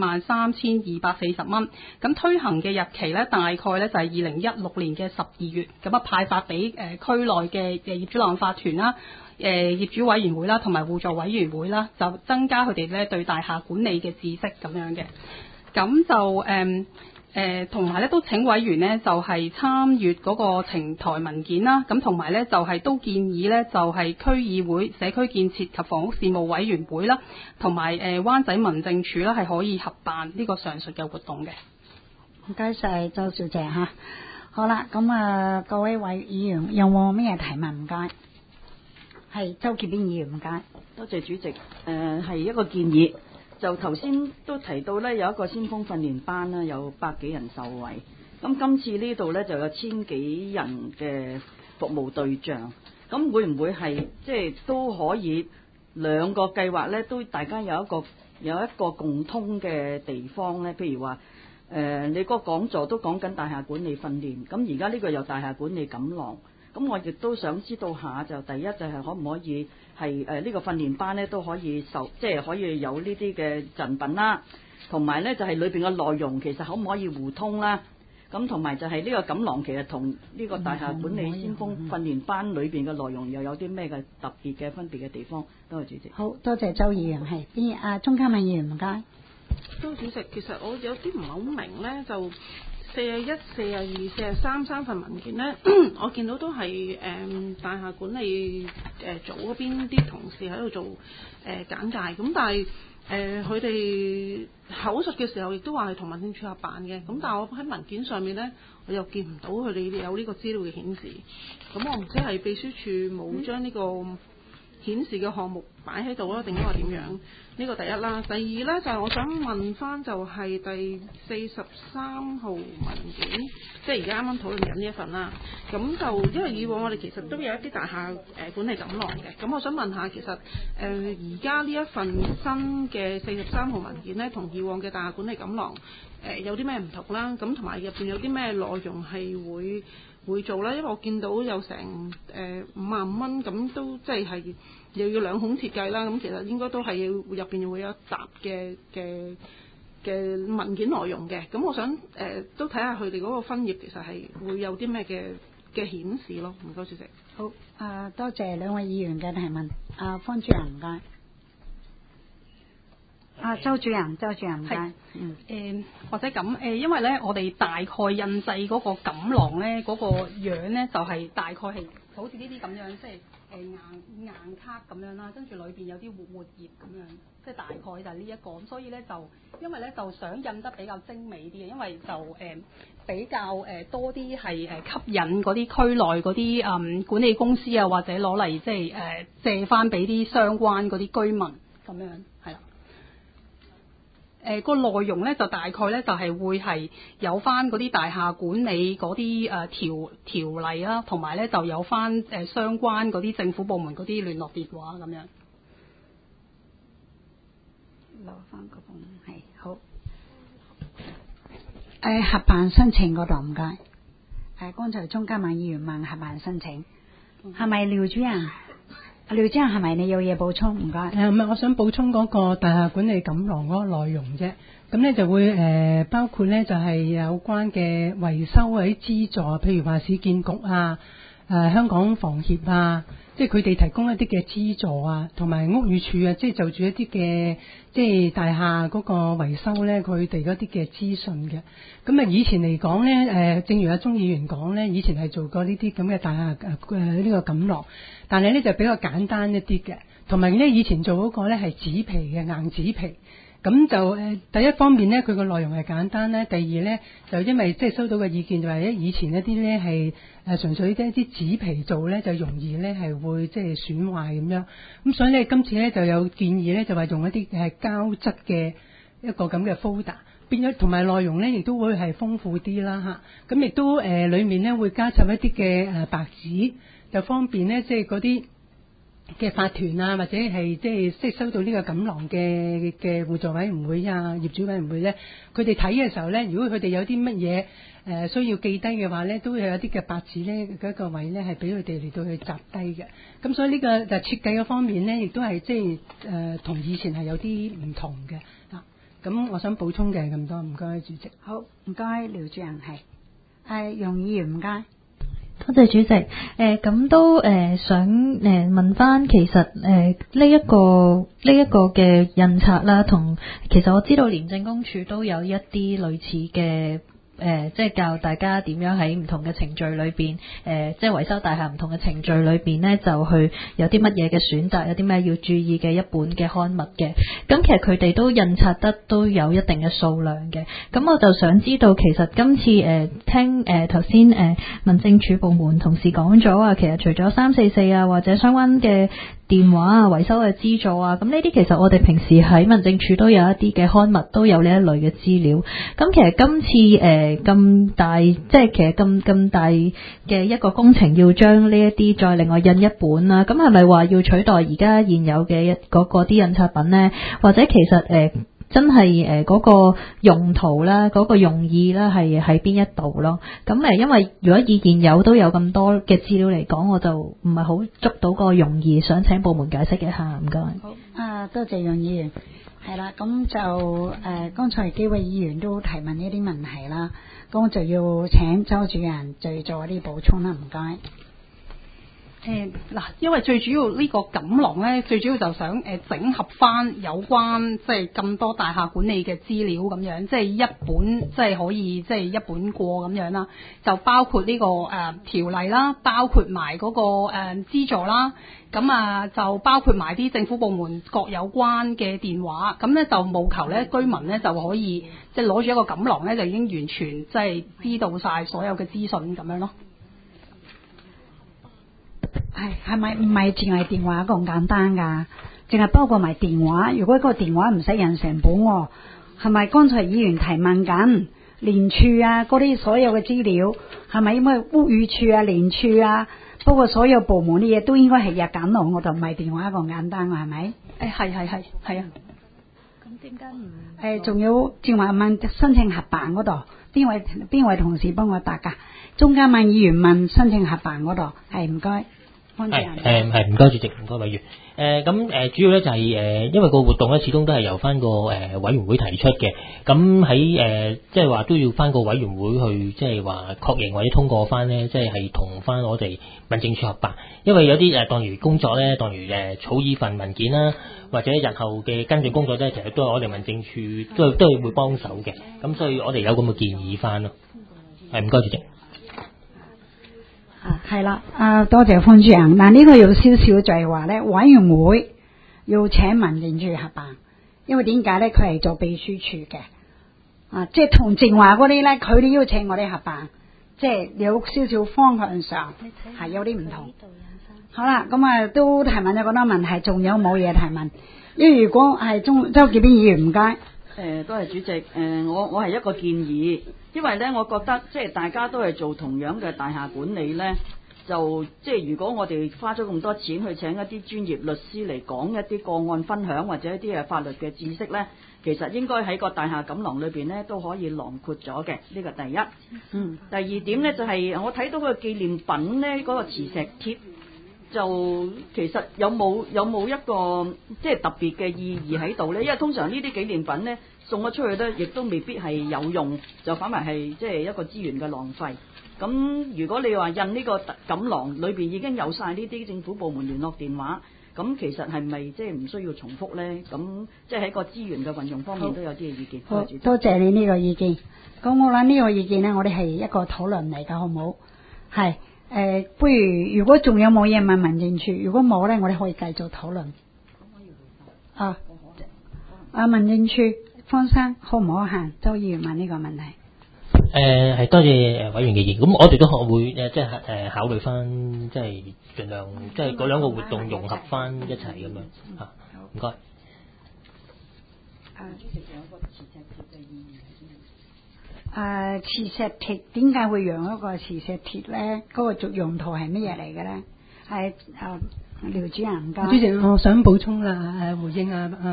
83,240蚊，咁推行嘅日期咧大概咧就係2016年嘅12月，咁派發俾區內嘅業主立案法團啦、業主委員會啦同埋互助委員會啦，就增加佢哋咧對大廈管理嘅知識咁樣嘅。咁就同埋咧都請委員呢就係參閱嗰個呈台文件啦，咁同埋咧就係都建議咧就係區議會社區建設及房屋事務委員會啦，同埋灣仔民政處啦係可以合辦呢個上述嘅活動嘅。 唔該晒周小姐嚇。好啦，咁各位議員有冇咩提問？唔該。係周潔邊議員唔該。 多謝主席。係一個建議。就頭先都提到咧，有一個先鋒訓練班啦，有100幾人受惠。咁今次呢度咧就有1000幾人嘅服務對象。咁會唔會係即係都可以兩個計劃咧，都大家有一個共通嘅地方咧？譬如話你嗰個講座都講緊大廈管理訓練，咁而家呢個有大廈管理錦囊。咁我亦都想知道下，就第一就係可唔可以係呢個訓練班咧都可以即係可以有呢啲嘅贈品啦，同埋咧就係裏邊嘅內容其實可唔可以互通啦？咁同埋就係呢個錦囊其實同呢個大廈管理先鋒訓練班裏邊嘅內容又有啲咩嘅特別嘅分別嘅地方？多謝主席。 好多謝周議員，係邊鍾嘉敏議員唔該。 周主席，其實我有啲唔係好明咧，就41、42、43三份文件咧，我見到都係大廈管理組嗰邊啲同事喺度做簡介，咁但係佢哋口述嘅時候亦都話係同民政處合辦嘅，咁但係我喺文件上面咧，我又見唔到佢哋有呢個資料嘅顯示，咁我唔知係秘書處冇將呢個顯示嘅項目擺喺度啦，定係話點樣？呢個第一啦，第二咧就係我想問翻就係第43號文件，即係而家啱啱討論緊呢一份啦。咁就因為以往我哋其實都有一啲大廈管理錦囊嘅，咁我想問下其實而家呢一份新嘅43號文件咧，同以往嘅大廈管理錦囊有啲咩唔同啦？咁同埋入邊有啲咩內容係會做啦？因為我見到有成55蚊，咁都即係又要2孔設計啦，咁其實應該都係要入邊會有一集嘅文件內容嘅。咁我想都睇下佢哋嗰個分頁其實係會有啲咩嘅顯示咯。唔該，主席。 好，多謝兩位議員嘅提問。方主任唔該。 周主任唔該。 或者咁因為咧，我哋大概印製嗰個錦囊咧，嗰、個樣咧就係大概係好似呢啲咁樣，即係硬卡咁樣啦，跟住裏邊有啲活頁咁樣，即係大概就係呢一個。咁所以咧就因為咧就想印得比較精美啲嘅，因為就比較多啲係吸引嗰啲區內嗰啲管理公司啊，或者攞嚟即係借翻俾啲相關嗰啲居民咁樣係啦。個內容咧就大概咧就係會係有翻嗰啲大廈管理嗰啲條例啦，同埋咧就有翻相關嗰啲政府部門嗰啲聯絡電話咁樣。 攞翻個部門係好。合辦申請嗰度唔該。剛才鍾嘉敏議員問合辦申請，係咪廖主任？廖主任係咪你有嘢補充？唔該。 唔係，我想補充嗰個大廈管理錦囊嗰個內容啫。咁咧就會包括咧就係有關嘅維修嗰啲資助，譬如話市建局啊、香港房協啊，即係佢哋提供一啲嘅資助啊，同埋屋宇署啊，即係就住一啲嘅即係大廈嗰個維修咧，佢哋嗰啲嘅資訊嘅。咁啊，以前嚟講咧，正如阿鍾議員講咧，以前係做過呢啲咁嘅大廈呢個錦囊，但係咧就比較簡單一啲嘅，同埋咧以前做嗰個咧係紙皮嘅硬紙皮。咁就第一方面咧，佢個內容係簡單咧；第二咧，就因為即係收到嘅意見就係以前一啲咧係純粹一啲紙皮做咧，就容易咧係會即係損壞咁樣。咁所以咧，今次咧就有建議咧，就話用一啲係膠質嘅一個咁嘅 folder， 變咗同埋內容咧亦都會係豐富啲啦嚇。咁亦都裡面咧會加插一啲嘅白紙，就方便咧即係嗰啲嘅法團啊，或者係即係收到呢個錦囊嘅互助委員會啊、業主委員會咧，佢哋睇嘅時候咧，如果佢哋有啲乜嘢需要記低嘅話咧，都會有一啲嘅白紙咧嗰個位咧係俾佢哋嚟到去集低嘅。咁所以呢個就設計嘅方面咧，亦都係即係同以前係有啲唔同嘅。咁我想補充嘅咁多，唔該主席。 好，唔該廖主任係容議員唔該。 多謝主席，咁都想問翻，其實呢一個嘅印刷啦，同其實我知道廉政公署都有一啲類似嘅。即係教大家點樣喺唔同嘅程序裏邊，即係維修大廈唔同嘅程序裏邊呢，就去有啲乜嘢嘅選擇，有啲咩要注意嘅一本嘅刊物嘅。咁其實佢哋都印刷得都有一定嘅數量嘅。咁我就想知道，其實今次聽頭先民政處部門同事講咗啊，其實除咗344啊或者相關嘅電話啊、維修嘅資助啊，咁呢啲其實我哋平時喺民政處都有一啲嘅刊物，都有呢一類嘅資料。咁其實今次咁大，即係其實咁大嘅一個工程，要將呢一啲再另外印一本啦。咁係咪話要取代而家現有嘅嗰啲印刷品呢？或者其實真係嗰個用途啦，嗰個用意啦係喺邊一度咯？咁因為如果以現有都有咁多嘅資料嚟講，我就唔係好捉到個用意，想請部門解釋一下，唔該。 好多謝楊議員。係啦，咁就剛才幾位議員都提問呢啲問題啦，咁我就要請周主任再做一啲補充啦，唔該。 因為最主要呢個錦囊咧，最主要就想整合翻有關即係咁多大廈管理嘅資料咁樣，即係一本即係可以即係一本過咁樣啦，就包括呢個條例啦，包括埋嗰個資助啦，咁就包括埋啲政府部門各有關嘅電話，咁咧就務求咧居民咧就可以即係攞住一個錦囊咧就已經完全即係知道晒所有嘅資訊咁樣咯。 係咪唔係淨係電話咁簡單㗎？淨係包括埋電話。如果個電話唔使印成本喎，係咪剛才議員提問緊廉署啊嗰啲所有嘅資料，係咪因為屋宇署啊、廉署啊，包括所有部門啲嘢都應該係入錦囊，我就唔係電話咁簡單㗎，係咪？ 係啊。 咁點解唔？仲有正話問申請合辦嗰度，邊位同事幫我答㗎？鍾嘉敏議員問申請合辦嗰度，係唔該。 方主任。 係唔該主席，唔該委員。主要咧就係因為個活動咧始終都係由翻個委員會提出嘅，咁喺即係話都要翻個委員會去即係話確認或者通過翻咧，即係同翻我哋民政處合辦。因為有啲當如工作咧，當如草擬份文件啦，或者日後嘅跟進工作咧，其實都係我哋民政處都係會幫手嘅。咁所以我哋有咁嘅建議翻咯。係唔該主席。 係啦，多謝方主任。嗱，呢個有少少就係話咧，委員會要請民政處合辦，因為點解咧？佢係做秘書處嘅，即係同正話嗰啲咧，佢哋邀請我哋合辦，即係有少少方向上係有啲唔同。好啦，咁都提問咗好多問題，仲有冇嘢提問？因為如果係周潔邊議員唔該。 多謝主席。我係一個建議，因為咧，我覺得即係大家都係做同樣嘅大廈管理咧，就即係如果我哋花咗咁多錢去請一啲專業律師嚟講一啲個案分享或者一啲法律嘅知識咧，其實應該喺個大廈錦囊裏邊咧都可以囊括咗嘅。呢個第一。第二點咧就係我睇到個紀念品咧嗰個磁石貼。就其實有冇一個即係特別嘅意義喺度咧？因為通常呢啲紀念品咧送咗出去咧，亦都未必係有用，就反為係即係一個資源嘅浪費。咁如果你話印呢個錦囊裏邊已經有晒呢啲政府部門聯絡電話，咁其實係咪即係唔需要重複咧？咁即係喺個資源嘅運用方面都有啲嘅意見。 好，多謝你呢個意見。咁我諗呢個意見咧，我哋係一個討論嚟㗎，好唔好？係。不如果仲有冇嘢問民政處？如果冇咧，我哋可以繼續討論。民政處方生好唔好行？周議員問呢個問題。 係多謝委員嘅意見。咁我哋都會即係考慮翻，即係盡量即係嗰兩個活動融合翻一齊咁樣嚇。唔該。主席仲有個磁石貼嘅意義。 磁石鐵點解會用一個磁石鐵咧？嗰個作用途係乜嘢嚟嘅咧？係廖主任㗎。 主席，我想補充啦，回應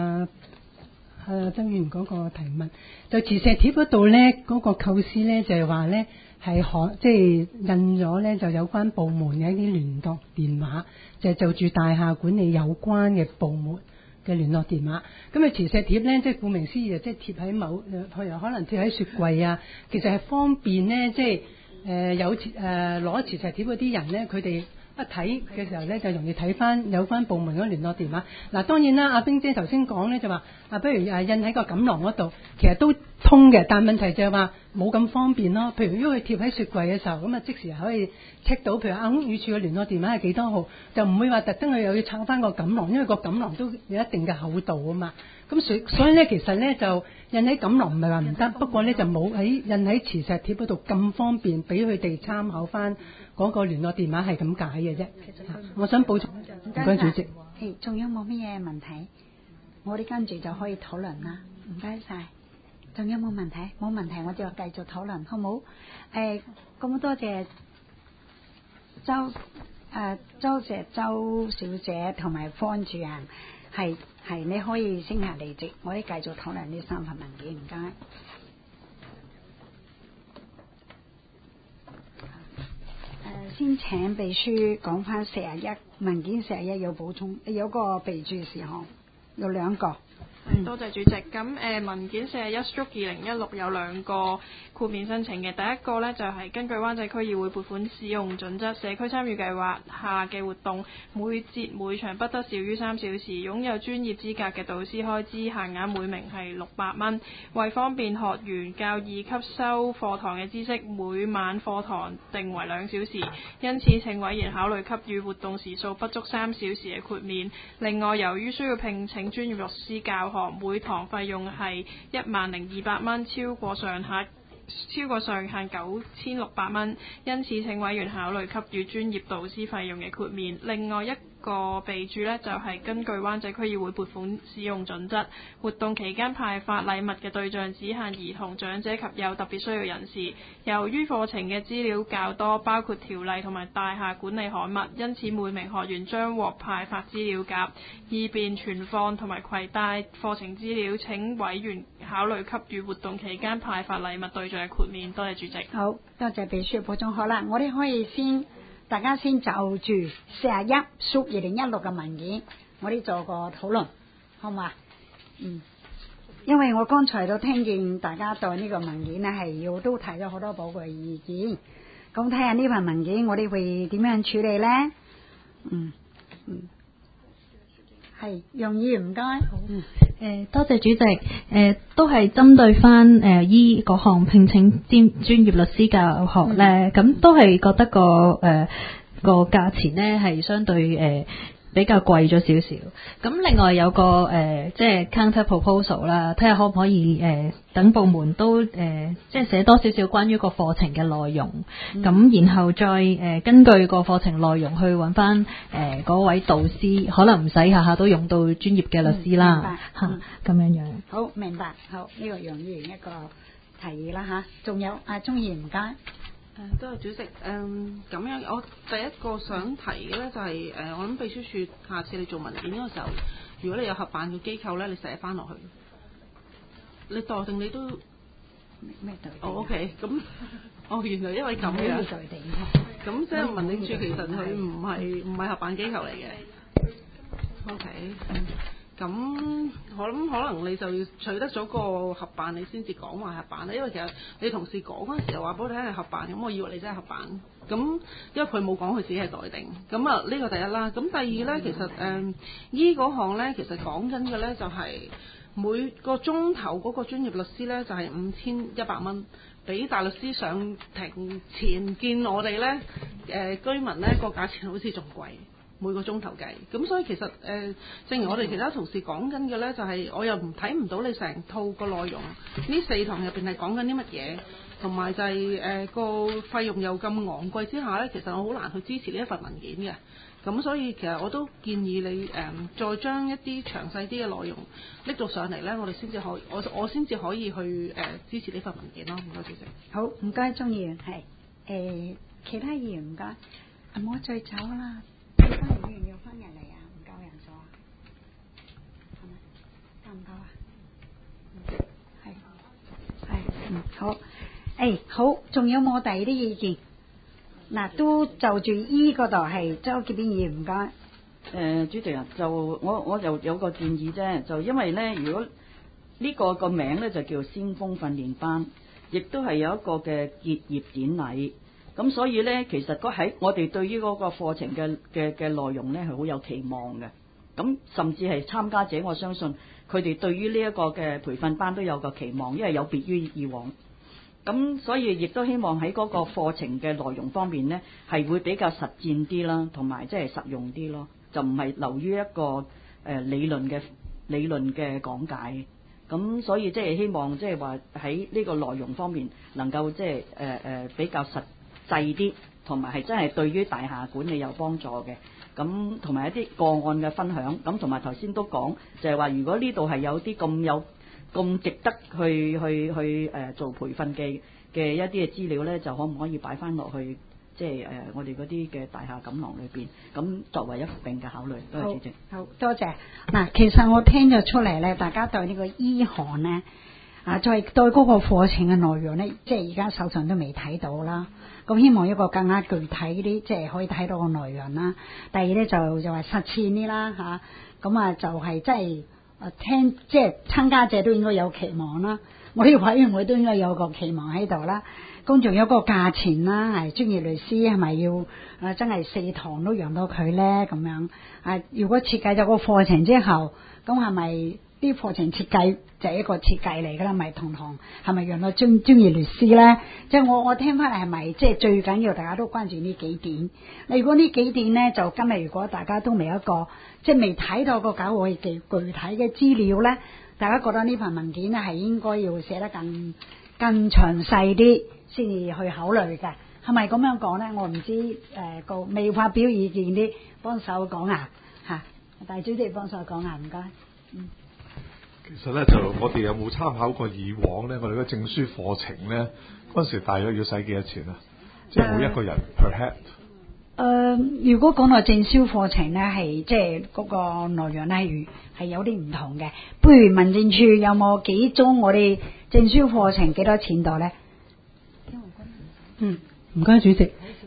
曾議員嗰個提問。就磁石貼嗰度咧，嗰個構思咧就係話咧係即係印咗咧就有關部門嘅一啲聯絡電話，就住大廈管理有關嘅部門嘅聯絡電話。咁磁石貼咧，即係顧名思義，即係貼喺譬如可能貼喺雪櫃啊，其實係方便咧，即係有攞磁石貼嗰啲人咧，佢哋一睇嘅時候咧，就容易睇翻有關部門嗰個聯絡電話。嗱，當然啦，阿冰姐頭先講咧就話，不如印喺個錦囊嗰度，其實都通嘅，但問題就係話冇咁方便咯。譬如如果佢貼喺雪櫃嘅時候，咁即時可以 check 到，譬如屋宇署嘅聯絡電話係幾多號，就唔會話特登佢又要抄翻個錦囊，因為個錦囊都有一定嘅厚度啊嘛。咁所以咧，其實咧就印喺錦囊唔係話唔得，不過咧就冇喺印喺磁石貼嗰度咁方便，俾佢哋參考翻嗰個聯絡電話係咁解嘅啫。我想補充，唔該主席。 仲有冇乜嘢問題？我哋跟住就可以討論啦。唔該晒。仲有冇問題？冇問題，我就繼續討論，好冇？咁多謝周小姐同埋方主任，係你可以升下離席，我哋繼續討論呢三份文件，唔該。先請秘書講翻41文件41有補充，有個備註事項，有兩個。 多謝主席。咁文件41/2016有兩個豁免申請嘅。第一個呢，就係根據灣仔區議會撥款使用準則，社區參與計劃下嘅活動，每節每場不得少於3小時，擁有專業資格嘅導師開支限額每名係600蚊。為方便學員較易吸收課堂嘅知識，每晚課堂定為2小時，因此請委員考慮給予活動時數不足3小時嘅豁免。另外，由於需要聘請專業律師教學，每堂費用係10200蚊，超過上限9600蚊，因此請委員考慮給予專業導師費用嘅豁免。另外一個備註呢，就係根據灣仔區議會撥款使用準則，活動期間派發禮物嘅對象只限兒童、長者及有特別需要人士。由於課程嘅資料較多，包括條例同埋大廈管理刊物，因此每名學員將獲派發資料夾，以便存放同埋攜帶課程資料。請委員考慮給予活動期間派發禮物對象嘅豁免。多謝主席。 好，多謝秘書補充。好啦，我哋可以先大家先就住41/2016嘅文件，我哋做個討論，好嘛？因為我剛才都聽見大家對呢個文件呢係要都提咗好多寶貴意見，咁睇下呢份文件我哋會點樣處理呢？係楊議員唔該。 多謝主席。都係針對翻醫嗰項聘請專業律師教學咧，咁都係覺得個價錢咧係相對比較貴咗少少。咁另外有個即係 counter proposal 啦，睇下可唔可以等部門都即係寫多少少關於個課程嘅內容，咁然後再根據個課程內容去揾翻嗰位導師，可能唔使下下都用到專業嘅律師啦，咁樣。 好，明白。好，呢個楊議員一個提議啦嚇，仲有阿鍾議員唔該。 多謝主席。咁樣，我第一個想提嘅咧就係我諗秘書處下次你做文件嗰個時候，如果你有合辦嘅機構咧，你寫翻落去。你代定你都咩代定？ OK， 咁原來因為咁嘅。代定。咁即係民政處其實佢唔係合辦機構嚟嘅。OK。咁我諗可能你就要取得咗個合辦，你先至講話合辦啦。因為其實你同事講嗰陣時候話俾我聽係合辦，咁我以為你真係合辦。咁因為佢冇講佢自己係代定。咁啊呢個第一啦。咁第二咧，其實醫嗰項咧，其實講緊嘅咧就係每個鐘頭嗰個專業律師咧就係5100蚊，比大律師上庭前見我哋咧居民咧個價錢好似仲貴。每個鐘頭計，咁所以其實正如我哋其他同事講緊嘅呢，就係我又睇唔到你成套個內容，呢4堂入邊係講緊啲乜嘢，同埋就係個費用又咁昂貴之下呢，其實我好難去支持呢一份文件嘅。咁所以其實我都建議你再將一啲詳細啲嘅內容拎到上嚟呢，我哋先至可以，我先至可以去支持呢份文件咯。唔該主席。 好，唔該鍾議員係其他議員唔該，唔好再走啦。其他議員要翻入嚟啊，唔夠人數啊，係咪？夠唔夠啊？係好。好，仲有冇第二啲意見？嗱，都就住醫嗰度係周潔邊議員唔該。 主席啊，就我就有個建議啫，就因為咧，如果呢個名咧就叫先鋒訓練班，亦都係有一個嘅結業典禮。咁所以咧，其實喺我哋對於嗰個課程嘅內容咧係好有期望嘅。咁甚至係參加者，我相信佢哋對於呢一個嘅培訓班都有個期望，因為有別於以往。咁所以亦都希望喺嗰個課程嘅內容方面咧，係會比較實戰啲啦，同埋即係實用啲咯，就唔係流於一個理論嘅講解。咁所以即係希望即係話喺呢個內容方面能夠即係比較實細啲，同埋係真係對於大廈管理有幫助嘅。咁同埋一啲個案嘅分享，咁同埋頭先都講就係話，如果呢度係有啲咁值得去做培訓嘅一啲嘅資料咧，就可唔可以擺翻落去即係我哋嗰啲嘅大廈錦囊裏邊，咁作為一並嘅考慮。多謝主席。 好多謝。嗱，其實我聽咗出嚟咧，大家對呢個醫學咧再對嗰個課程嘅內容咧，即係而家手上都未睇到啦。咁希望一個更加具體啲，即係可以睇到個內容啦。第二咧就話實踐啲啦嚇，咁就係即係聽，即係參加者都應該有期望啦。我呢個委員會都應該有個期望喺度啦。咁仲有個價錢啦，係專業律師係咪要真係4堂都讓到佢咧？咁樣如果設計咗個課程之後，咁係咪？啲課程設計就係一個設計嚟㗎啦，咪同行係咪讓到專業律師咧？即係我聽翻嚟係咪即係最緊要大家都關注呢幾點？如果呢幾點咧，就今日如果大家都未有一個即係未睇到個搞會具體嘅資料咧，大家覺得呢份文件咧係應該要寫得更詳細啲先至去考慮嘅，係咪咁樣講咧？我唔知個未發表意見啲幫手講嚇，大主席幫手講唔該。 其實咧就我哋有冇參考過以往咧？我哋嘅證書課程咧嗰陣時大約要使幾多錢啊？即係每一個人 per head。 如果講到證書課程咧，係即係嗰個內容咧係有啲唔同嘅。不如民政處有冇幾宗我哋證書課程幾多錢度咧？ 唔該主席。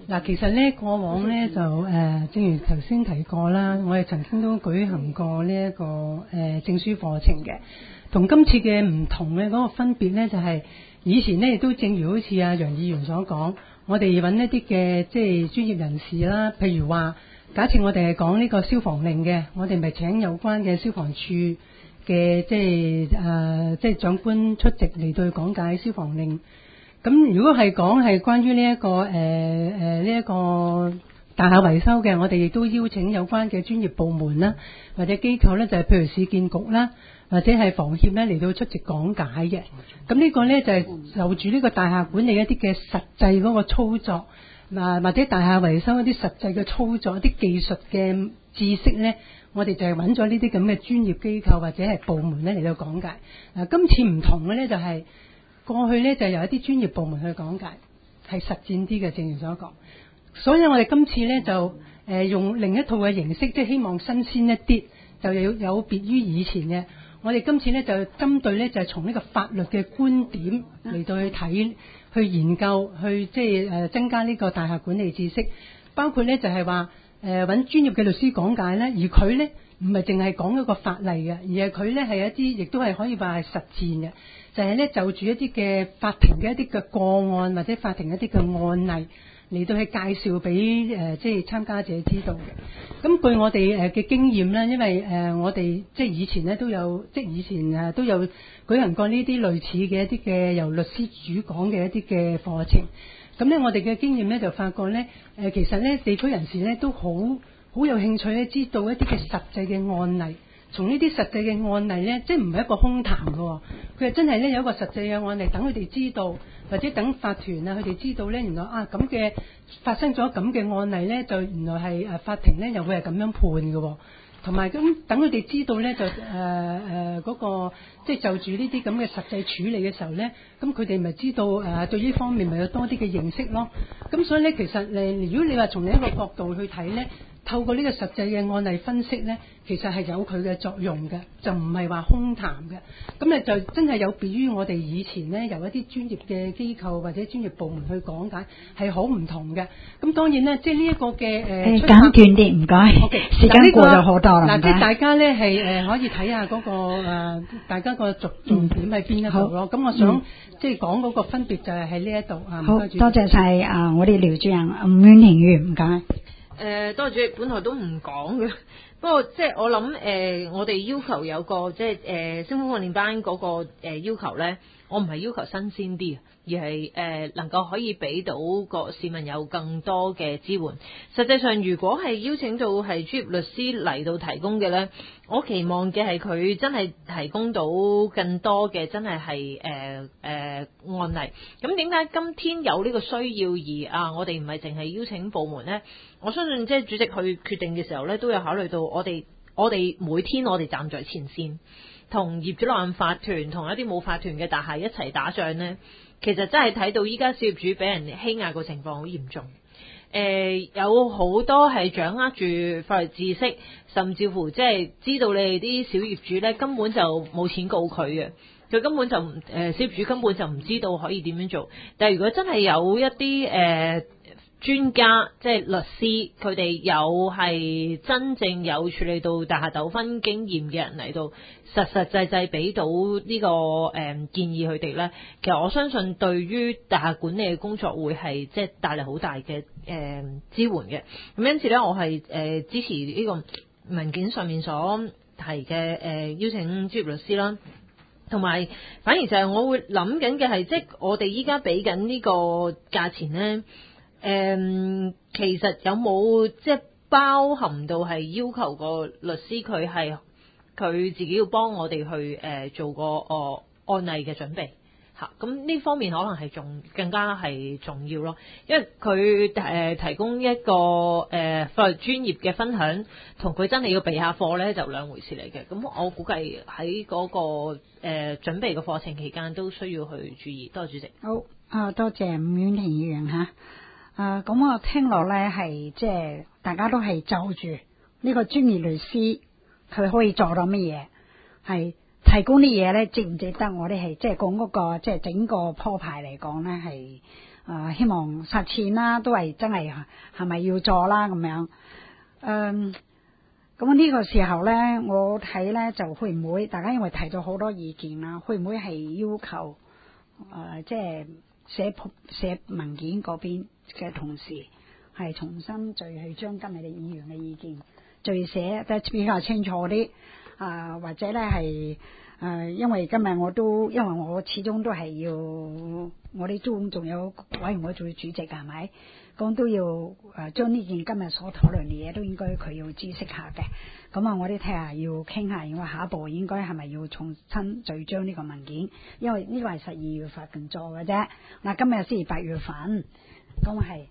嗱，其實咧過往咧就正如頭先提過啦，我哋曾經都舉行過呢一個證書課程嘅，同今次嘅唔同嘅嗰個分別咧就係以前咧亦都正如好似阿楊議員所講，我哋揾一啲嘅即係專業人士啦，譬如話假設我哋係講呢個消防令嘅，我哋咪請有關嘅消防處嘅即係長官出席嚟到去講解消防令。咁如果係講係關於呢一個呢一個大廈維修嘅，我哋亦都邀請有關嘅專業部門啦，或者機構咧，就係譬如市建局啦，或者係房協咧嚟到出席講解嘅。咁呢個咧就係就住呢個大廈管理一啲嘅實際嗰個操作，或者大廈維修一啲實際嘅操作，一啲技術嘅知識咧，我哋就係揾咗呢啲咁嘅專業機構或者係部門咧嚟到講解。今次唔同嘅咧就係過去咧就由一啲專業部門去講解，係實戰啲嘅，正如所講。所以我哋今次咧就用另一套嘅形式，即係希望新鮮一啲，就有別於以前嘅。我哋今次咧就針對咧就係從呢個法律嘅觀點嚟到去睇、去研究、去即係增加呢個大廈管理知識，包括咧就係話揾專業嘅律師講解咧，而佢咧唔係淨係講一個法例嘅，而係佢咧係一啲亦都係可以話係實踐嘅，就係咧就住一啲嘅法庭嘅一啲嘅個案或者法庭一啲嘅案例嚟到去介紹俾即係參加者知道嘅。咁據我哋嘅經驗咧，因為我哋即係以前咧都有，即係以前都有舉行過呢啲類似嘅一啲嘅由律師主講嘅一啲嘅課程。咁咧我哋嘅經驗咧就發覺咧，其實咧地區人士咧都好有興趣咧知道一啲嘅實際嘅案例。從呢啲實際嘅案例咧，即係唔係一個空談嘅，佢係真係咧有一個實際嘅案例，等佢哋知道，或者等法團啊佢哋知道咧，原來咁嘅發生咗咁嘅案例咧，就原來係法庭咧又會係咁樣判嘅，同埋咁等佢哋知道咧就嗰個即係就住呢啲咁嘅實際處理嘅時候咧，咁佢哋咪知道對呢方面咪有多啲嘅認識咯。咁所以咧其實如果你話從另一個角度去睇咧，透過呢個實際嘅案例分析呢，其實係有佢嘅作用嘅，就唔係話空談嘅。咁咧就真係有別於我哋以前呢，由一啲專業嘅機構或者專業部門去講解，係好唔同嘅。咁當然呢，即係呢一個嘅簡短啲，唔該。Okay，時間過咗好多啦。 嗱，即係大家呢係可以睇下嗰個大家個重點喺邊一度咯。咁我想即係講嗰個分別就係喺呢一度啊。 好，多謝晒我哋廖主任吳婉婷議員，唔該。 多謝主席，本來都唔講嘅，不過即係我諗我哋要求有個即係升風訓練班嗰個要求咧，我唔係要求新鮮啲，而係能夠可以俾到個市民有更多嘅支援。實際上，如果係邀請到係專業律師嚟到提供嘅咧，我期望嘅係佢真係提供到更多嘅真係案例。咁點解今天有呢個需要而我哋唔係淨係邀請部門咧？我相信即係主席去決定嘅時候咧，都有考慮到我哋每天我哋站在前線，同業主立案法團同一啲冇法團嘅大廈一齊打仗咧。其實真係睇到依家小業主俾人欺壓個情況好嚴重。有好多係掌握住法律知識，甚至乎即係知道你哋啲小業主咧根本就冇錢告佢嘅，佢根本就小業主根本就唔知道可以點樣做。但係如果真係有一啲專家即係律師，佢哋有係真正有處理到大廈糾紛經驗嘅人嚟到實際俾到呢個建議佢哋咧，其實我相信對於大廈管理嘅工作會係即係帶嚟好大嘅支援嘅。咁因此咧，我係支持呢個文件上面所提嘅邀請專業律師啦。同埋反而就係我會諗緊嘅係，即係我哋依家俾緊呢個價錢咧。其實有冇即係包含到係要求個律師佢自己要幫我哋去做個案例嘅準備吓，咁呢方面可能係更加係重要咯，因為佢提供一個法律專業嘅分享，同佢真係要備下課咧就兩回事嚟嘅。咁我估計喺嗰個準備嘅課程期間都需要去注意。多謝主席。 好多謝吳婉婷議員吓。咁我聽落咧係即係大家都係就住呢個專業律師佢可以做到乜嘢，係提供啲嘢咧值唔值得我哋係即係講嗰個即係整個鋪排嚟講咧係希望實踐啦，都係真係係咪要做啦咁樣。咁呢個時候咧，我睇咧就會唔會大家因為提到好多意見啦，會唔會係要求即係寫文件嗰邊嘅同事係重新再去將今日嘅議員嘅意見再寫得比較清楚啲或者咧係因為今日因為我始終都係要我哋都仲有委員會做主席係咪？咁都要將呢件今日所討論嘅嘢都應該佢要知識下嘅。咁我哋睇下要傾下，因為下一步應該係咪要重新再將呢個文件？因為呢個係12月份做嘅啫。嗱，今日先係8月份，咁係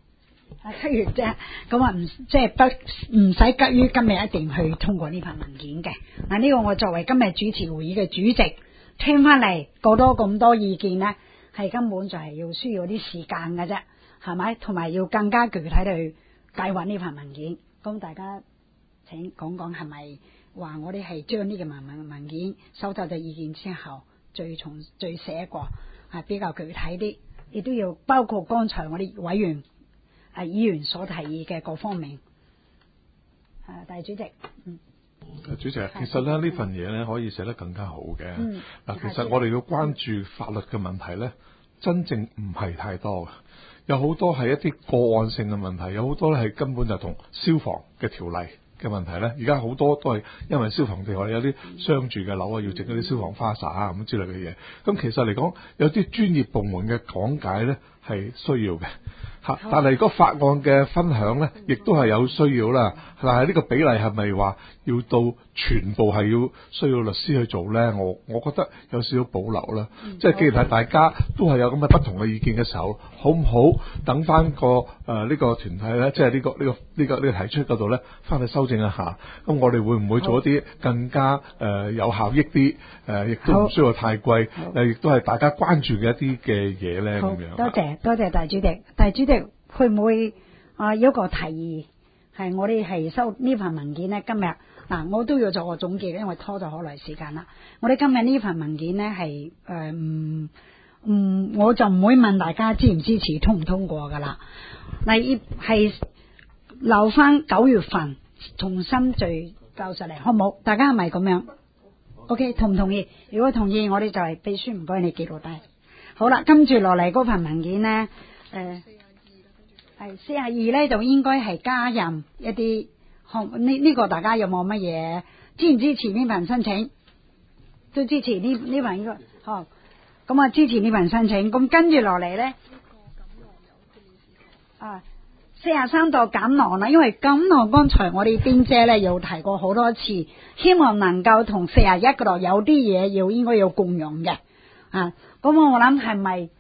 7月啫。咁即係唔使急於今日一定去通過呢份文件嘅。嗱，呢個我作為今日主持會議嘅主席，聽翻嚟過多咁多意見呢，係根本就係要需要啲時間嘅啫。係咪？同埋要更加具體去計劃呢份文件。咁大家請講講係咪話我哋係將呢個文件收集咗意見之後，再寫過係比較具體啲，亦都要包括剛才我哋議員所提議嘅各方面。大主席， 主席，其實咧呢份嘢咧可以寫得更加好嘅。其實我哋要關注法律嘅問題咧，真正唔係太多嘅。有好多係一啲個案性嘅問題，有好多咧係根本就同消防嘅條例嘅問題咧。而家好多都係因為消防條例有啲商住嘅樓要整嗰啲消防花灑咁之類嘅嘢。咁其實嚟講，有啲專業部門嘅講解咧係需要嘅。但係如果法案嘅分享咧，亦都係有需要啦。但係呢個比例係咪話要到全部係要需要律師去做咧？我覺得有少少保留啦。即係既然係大家都係有咁嘅不同嘅意見嘅時候，好唔好等翻個呢個團體咧，即係呢個提出嗰度咧，翻去修正一下。咁我哋會唔會做一啲更加有效益啲亦都唔需要太貴亦都係大家關注嘅一啲嘅嘢咧？咁樣多謝大主席。大主席會唔會有一個提議係我哋係收呢份文件呢？今日我都要做個總結，因為拖咗好耐時間啦。我哋今日呢份文件呢係我就唔會問大家支唔支持通唔通過噶啦。係留翻9月份重新再交上嚟，好唔好？大家係咪咁樣 ？OK， 同唔同意？如果同意，我哋就係秘書唔該你記錄低。好啦，跟住落嚟嗰份文件呢。係42咧，就應該係加入一啲呢個大家有冇乜嘢支唔支持呢份申請？都支持呢份應該咁支持呢份申請。咁跟住落嚟咧，43度錦囊啦，因為錦囊剛才我哋邊姐咧有提過好多次，希望能夠同41嗰度有啲嘢應該要共用嘅咁我諗係咪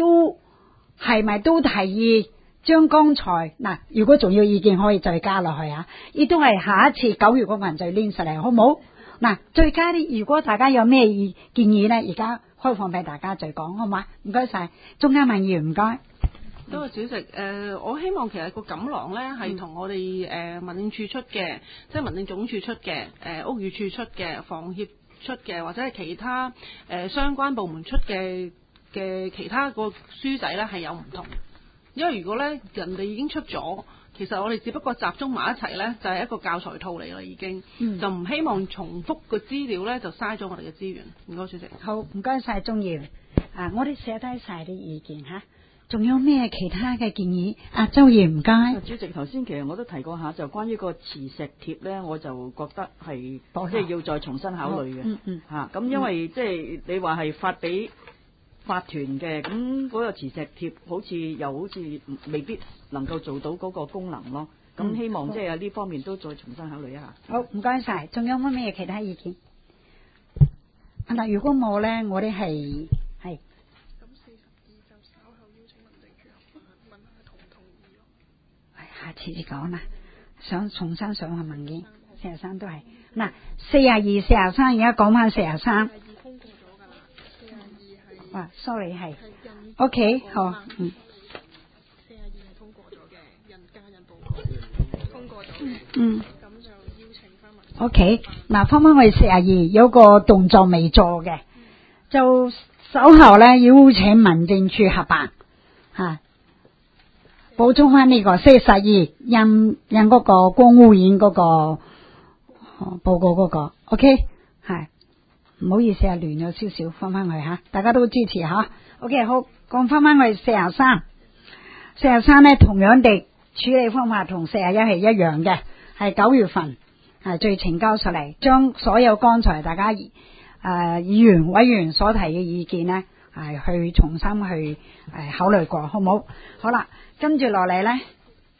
都提議將剛才如果仲要意見可以再加落去亦都係下一次9月嗰份再拎實嚟，好唔好？再加啲，如果大家有咩建議呢，而家開放俾大家再講，好嘛？唔該晒，中間民議員唔該。 多謝主席。我希望其實個錦囊呢係同我哋民政處出嘅，即係民政總署出嘅，屋宇署出嘅，房協出嘅，或者係其他相關部門出嘅其他個書仔呢係有唔同。因為如果咧人哋已經出咗，其實我哋只不過集中埋一齊咧，就係一個教材套嚟啦，已經，就唔希望重複個資料咧，就嘥咗我哋嘅資源。唔該，主席。 好，唔該晒，鍾議員。我哋寫低晒啲意見吓，仲有咩其他嘅建議？周議員唔該。 主席頭先其實我都提過下，就關於個磁石貼咧，我就覺得係即係要再重新考慮嘅。咁因為即係你話係發俾法團嘅，咁嗰個磁石貼好似未必能夠做到嗰個功能咯。咁希望即係呢方面都再重新考慮一下。 好，唔該晒。仲有乜嘢其他意見？如果冇咧，我哋係。 咁42就稍後邀請民政處問下同唔同意咯。 下次至講啦，想重新上下文件，43都係。42、43而家講翻43。sorry 係 ，OK 好，42係通過咗嘅，家人報告通過咗嘅，咁就邀請翻民。OK， 翻去42有個動作未做嘅，就稍後咧邀請民政處合辦補充翻呢個42印嗰個光污染嗰個報告嗰個 ，OK 係，唔好意思啊，亂咗少少，翻去吓，大家都支持吓 ，OK 好，講翻去43咧，同樣地處理方法同41係一樣嘅，係9月份係最呈交出嚟，將所有剛才大家議員委員所提嘅意見呢，係去重新去考慮過，好唔好？好啦，跟住落嚟呢，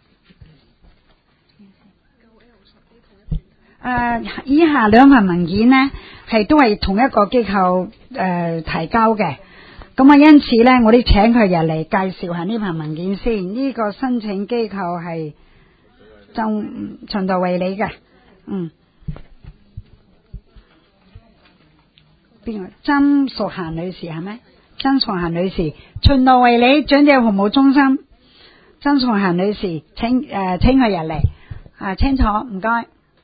以下兩份文件呢，係都係同一個機構提交嘅，咁啊，因此呢，我哋請佢入嚟介紹下呢份文件先。呢個申請機構係循道衛理嘅，邊個？曾淑嫻女士係咪？曾淑嫻女士，循道衛理長者服務中心，曾淑嫻女士，請佢入嚟，清楚，唔該。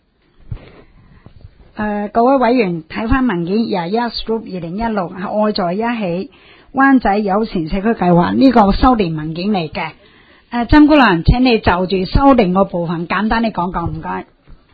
各位委員睇翻文件21 Group 2016係愛在一起灣仔友善社區計劃呢個修訂文件嚟嘅。曾姑娘，請你就住修訂個部分簡單啲講講，唔該。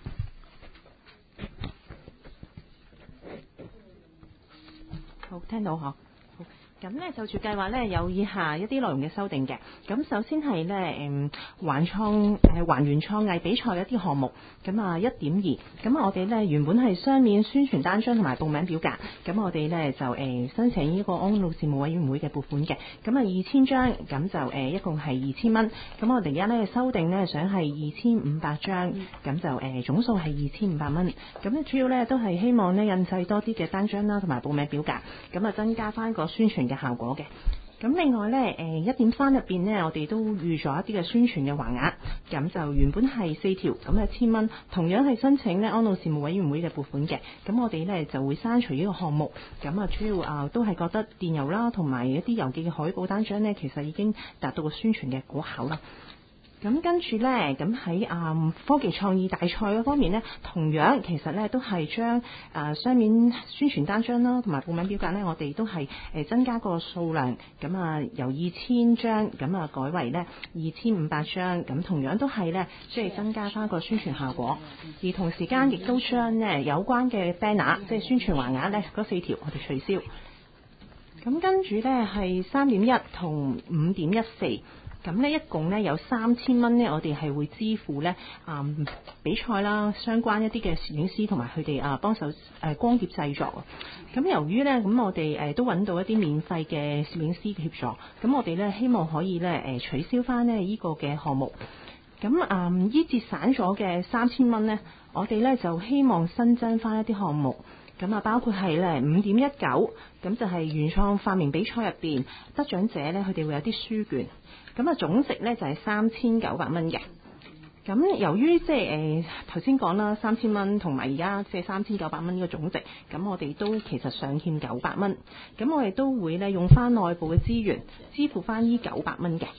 好，聽到嗬。咁咧就住計劃咧有以下一啲內容嘅修訂嘅。咁首先係咧還原創藝比賽嘅一啲項目。咁1.2，咁我哋咧原本係雙面宣傳單張同埋報名表格。咁我哋咧就申請呢個安老事務委員會嘅撥款嘅。咁2000張，咁就一共係2000蚊。咁我哋而家咧修訂咧想係2500張，咁就總數係2500蚊。咁咧主要咧都係希望咧印製多啲嘅單張啦，同埋報名表格，咁增加翻個宣傳嘅效果嘅。咁另外咧1.3入邊咧，我哋都預咗一啲嘅宣傳嘅橫額，咁就原本係4條，咁1000蚊，同樣係申請咧安老事務委員會嘅撥款嘅。咁我哋咧就會刪除呢個項目，咁主要都係覺得電郵啦，同埋一啲郵寄嘅海報單張咧，其實已經達到個宣傳嘅果效啦。咁跟住咧，咁喺科技創意大賽嗰方面咧，同樣其實咧都係將雙面宣傳單張啦，同埋報名表格咧，我哋都係增加個數量，咁由2000張咁改為咧2500張，咁同樣都係咧即係增加翻個宣傳效果，而同時間亦都將咧有關嘅 banner 即係宣傳橫額咧嗰4條我哋取消。咁跟住咧係3.1同5.14。咁呢一共呢有3000蚊呢，我哋係會支付呢比賽啦，相關一啲嘅攝影師同埋佢哋幫手光碟製作。咁由於呢，咁我哋都揾到一啲免費嘅攝影師協助，咁我哋呢希望可以呢取消翻呢呢個嘅項目。咁依節省咗嘅3000蚊呢，我哋呢就希望新增翻一啲項目。咁包括係咧5.19，咁就係原創發明比賽入邊得獎者咧，佢哋會有啲書券。咁總值咧就係3900蚊嘅。咁由於即係頭先講啦，3000蚊同埋而家即係3900蚊呢個總值，咁我哋都其實尚欠900蚊。咁我哋都會咧用翻內部嘅資源支付翻呢900蚊嘅。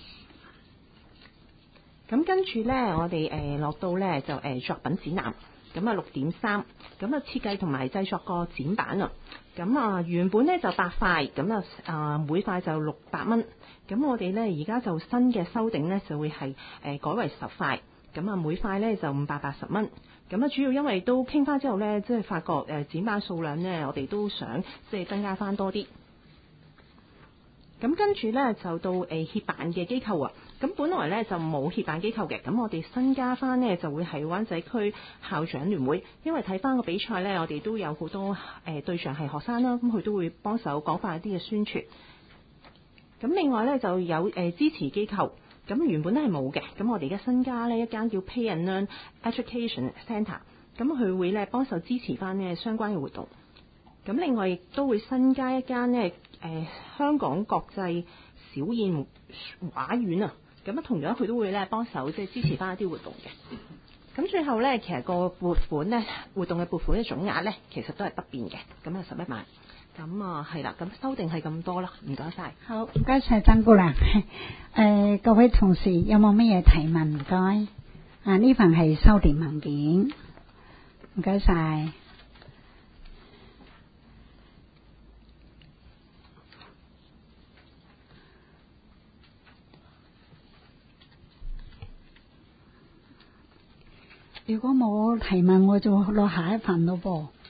咁跟住咧，我哋落到咧就作品展覽。咁6.3，咁設計同埋製作個展板啊，咁原本咧就8塊，咁每塊就600蚊，咁我哋咧而家就新嘅修訂咧就會係改為10塊，咁每塊咧就580蚊，咁主要因為都傾翻之後咧，即係發覺展板數量咧，我哋都想即係增加翻多啲。咁跟住咧就到協辦嘅機構啊，咁本來咧就冇協辦機構嘅，咁我哋新加翻呢，就會係灣仔區校長聯會，因為睇翻個比賽咧，我哋都有好多對象係學生啦，咁佢都會幫手講翻一啲嘅宣傳。咁另外咧就有支持機構，咁原本咧係冇嘅，咁我哋而家新加呢一間叫 Pay and Learn Education Centre， 咁佢會咧幫手支持翻呢相關嘅活動。咁另外亦都會新加一間呢香港國際小燕畫院啊，咁同樣佢都會咧幫手即係支持翻一啲活動嘅。咁最後咧，其實個撥款咧活動嘅撥款嘅總額咧，其實都係不變嘅，咁11萬。咁係啦，咁修訂係咁多啦，唔該晒。 好，唔該晒曾姑娘。各位同事有冇乜嘢提問？唔該。呢份係修訂文件，唔該晒。 如果冇提問，我就落下一份咯噃。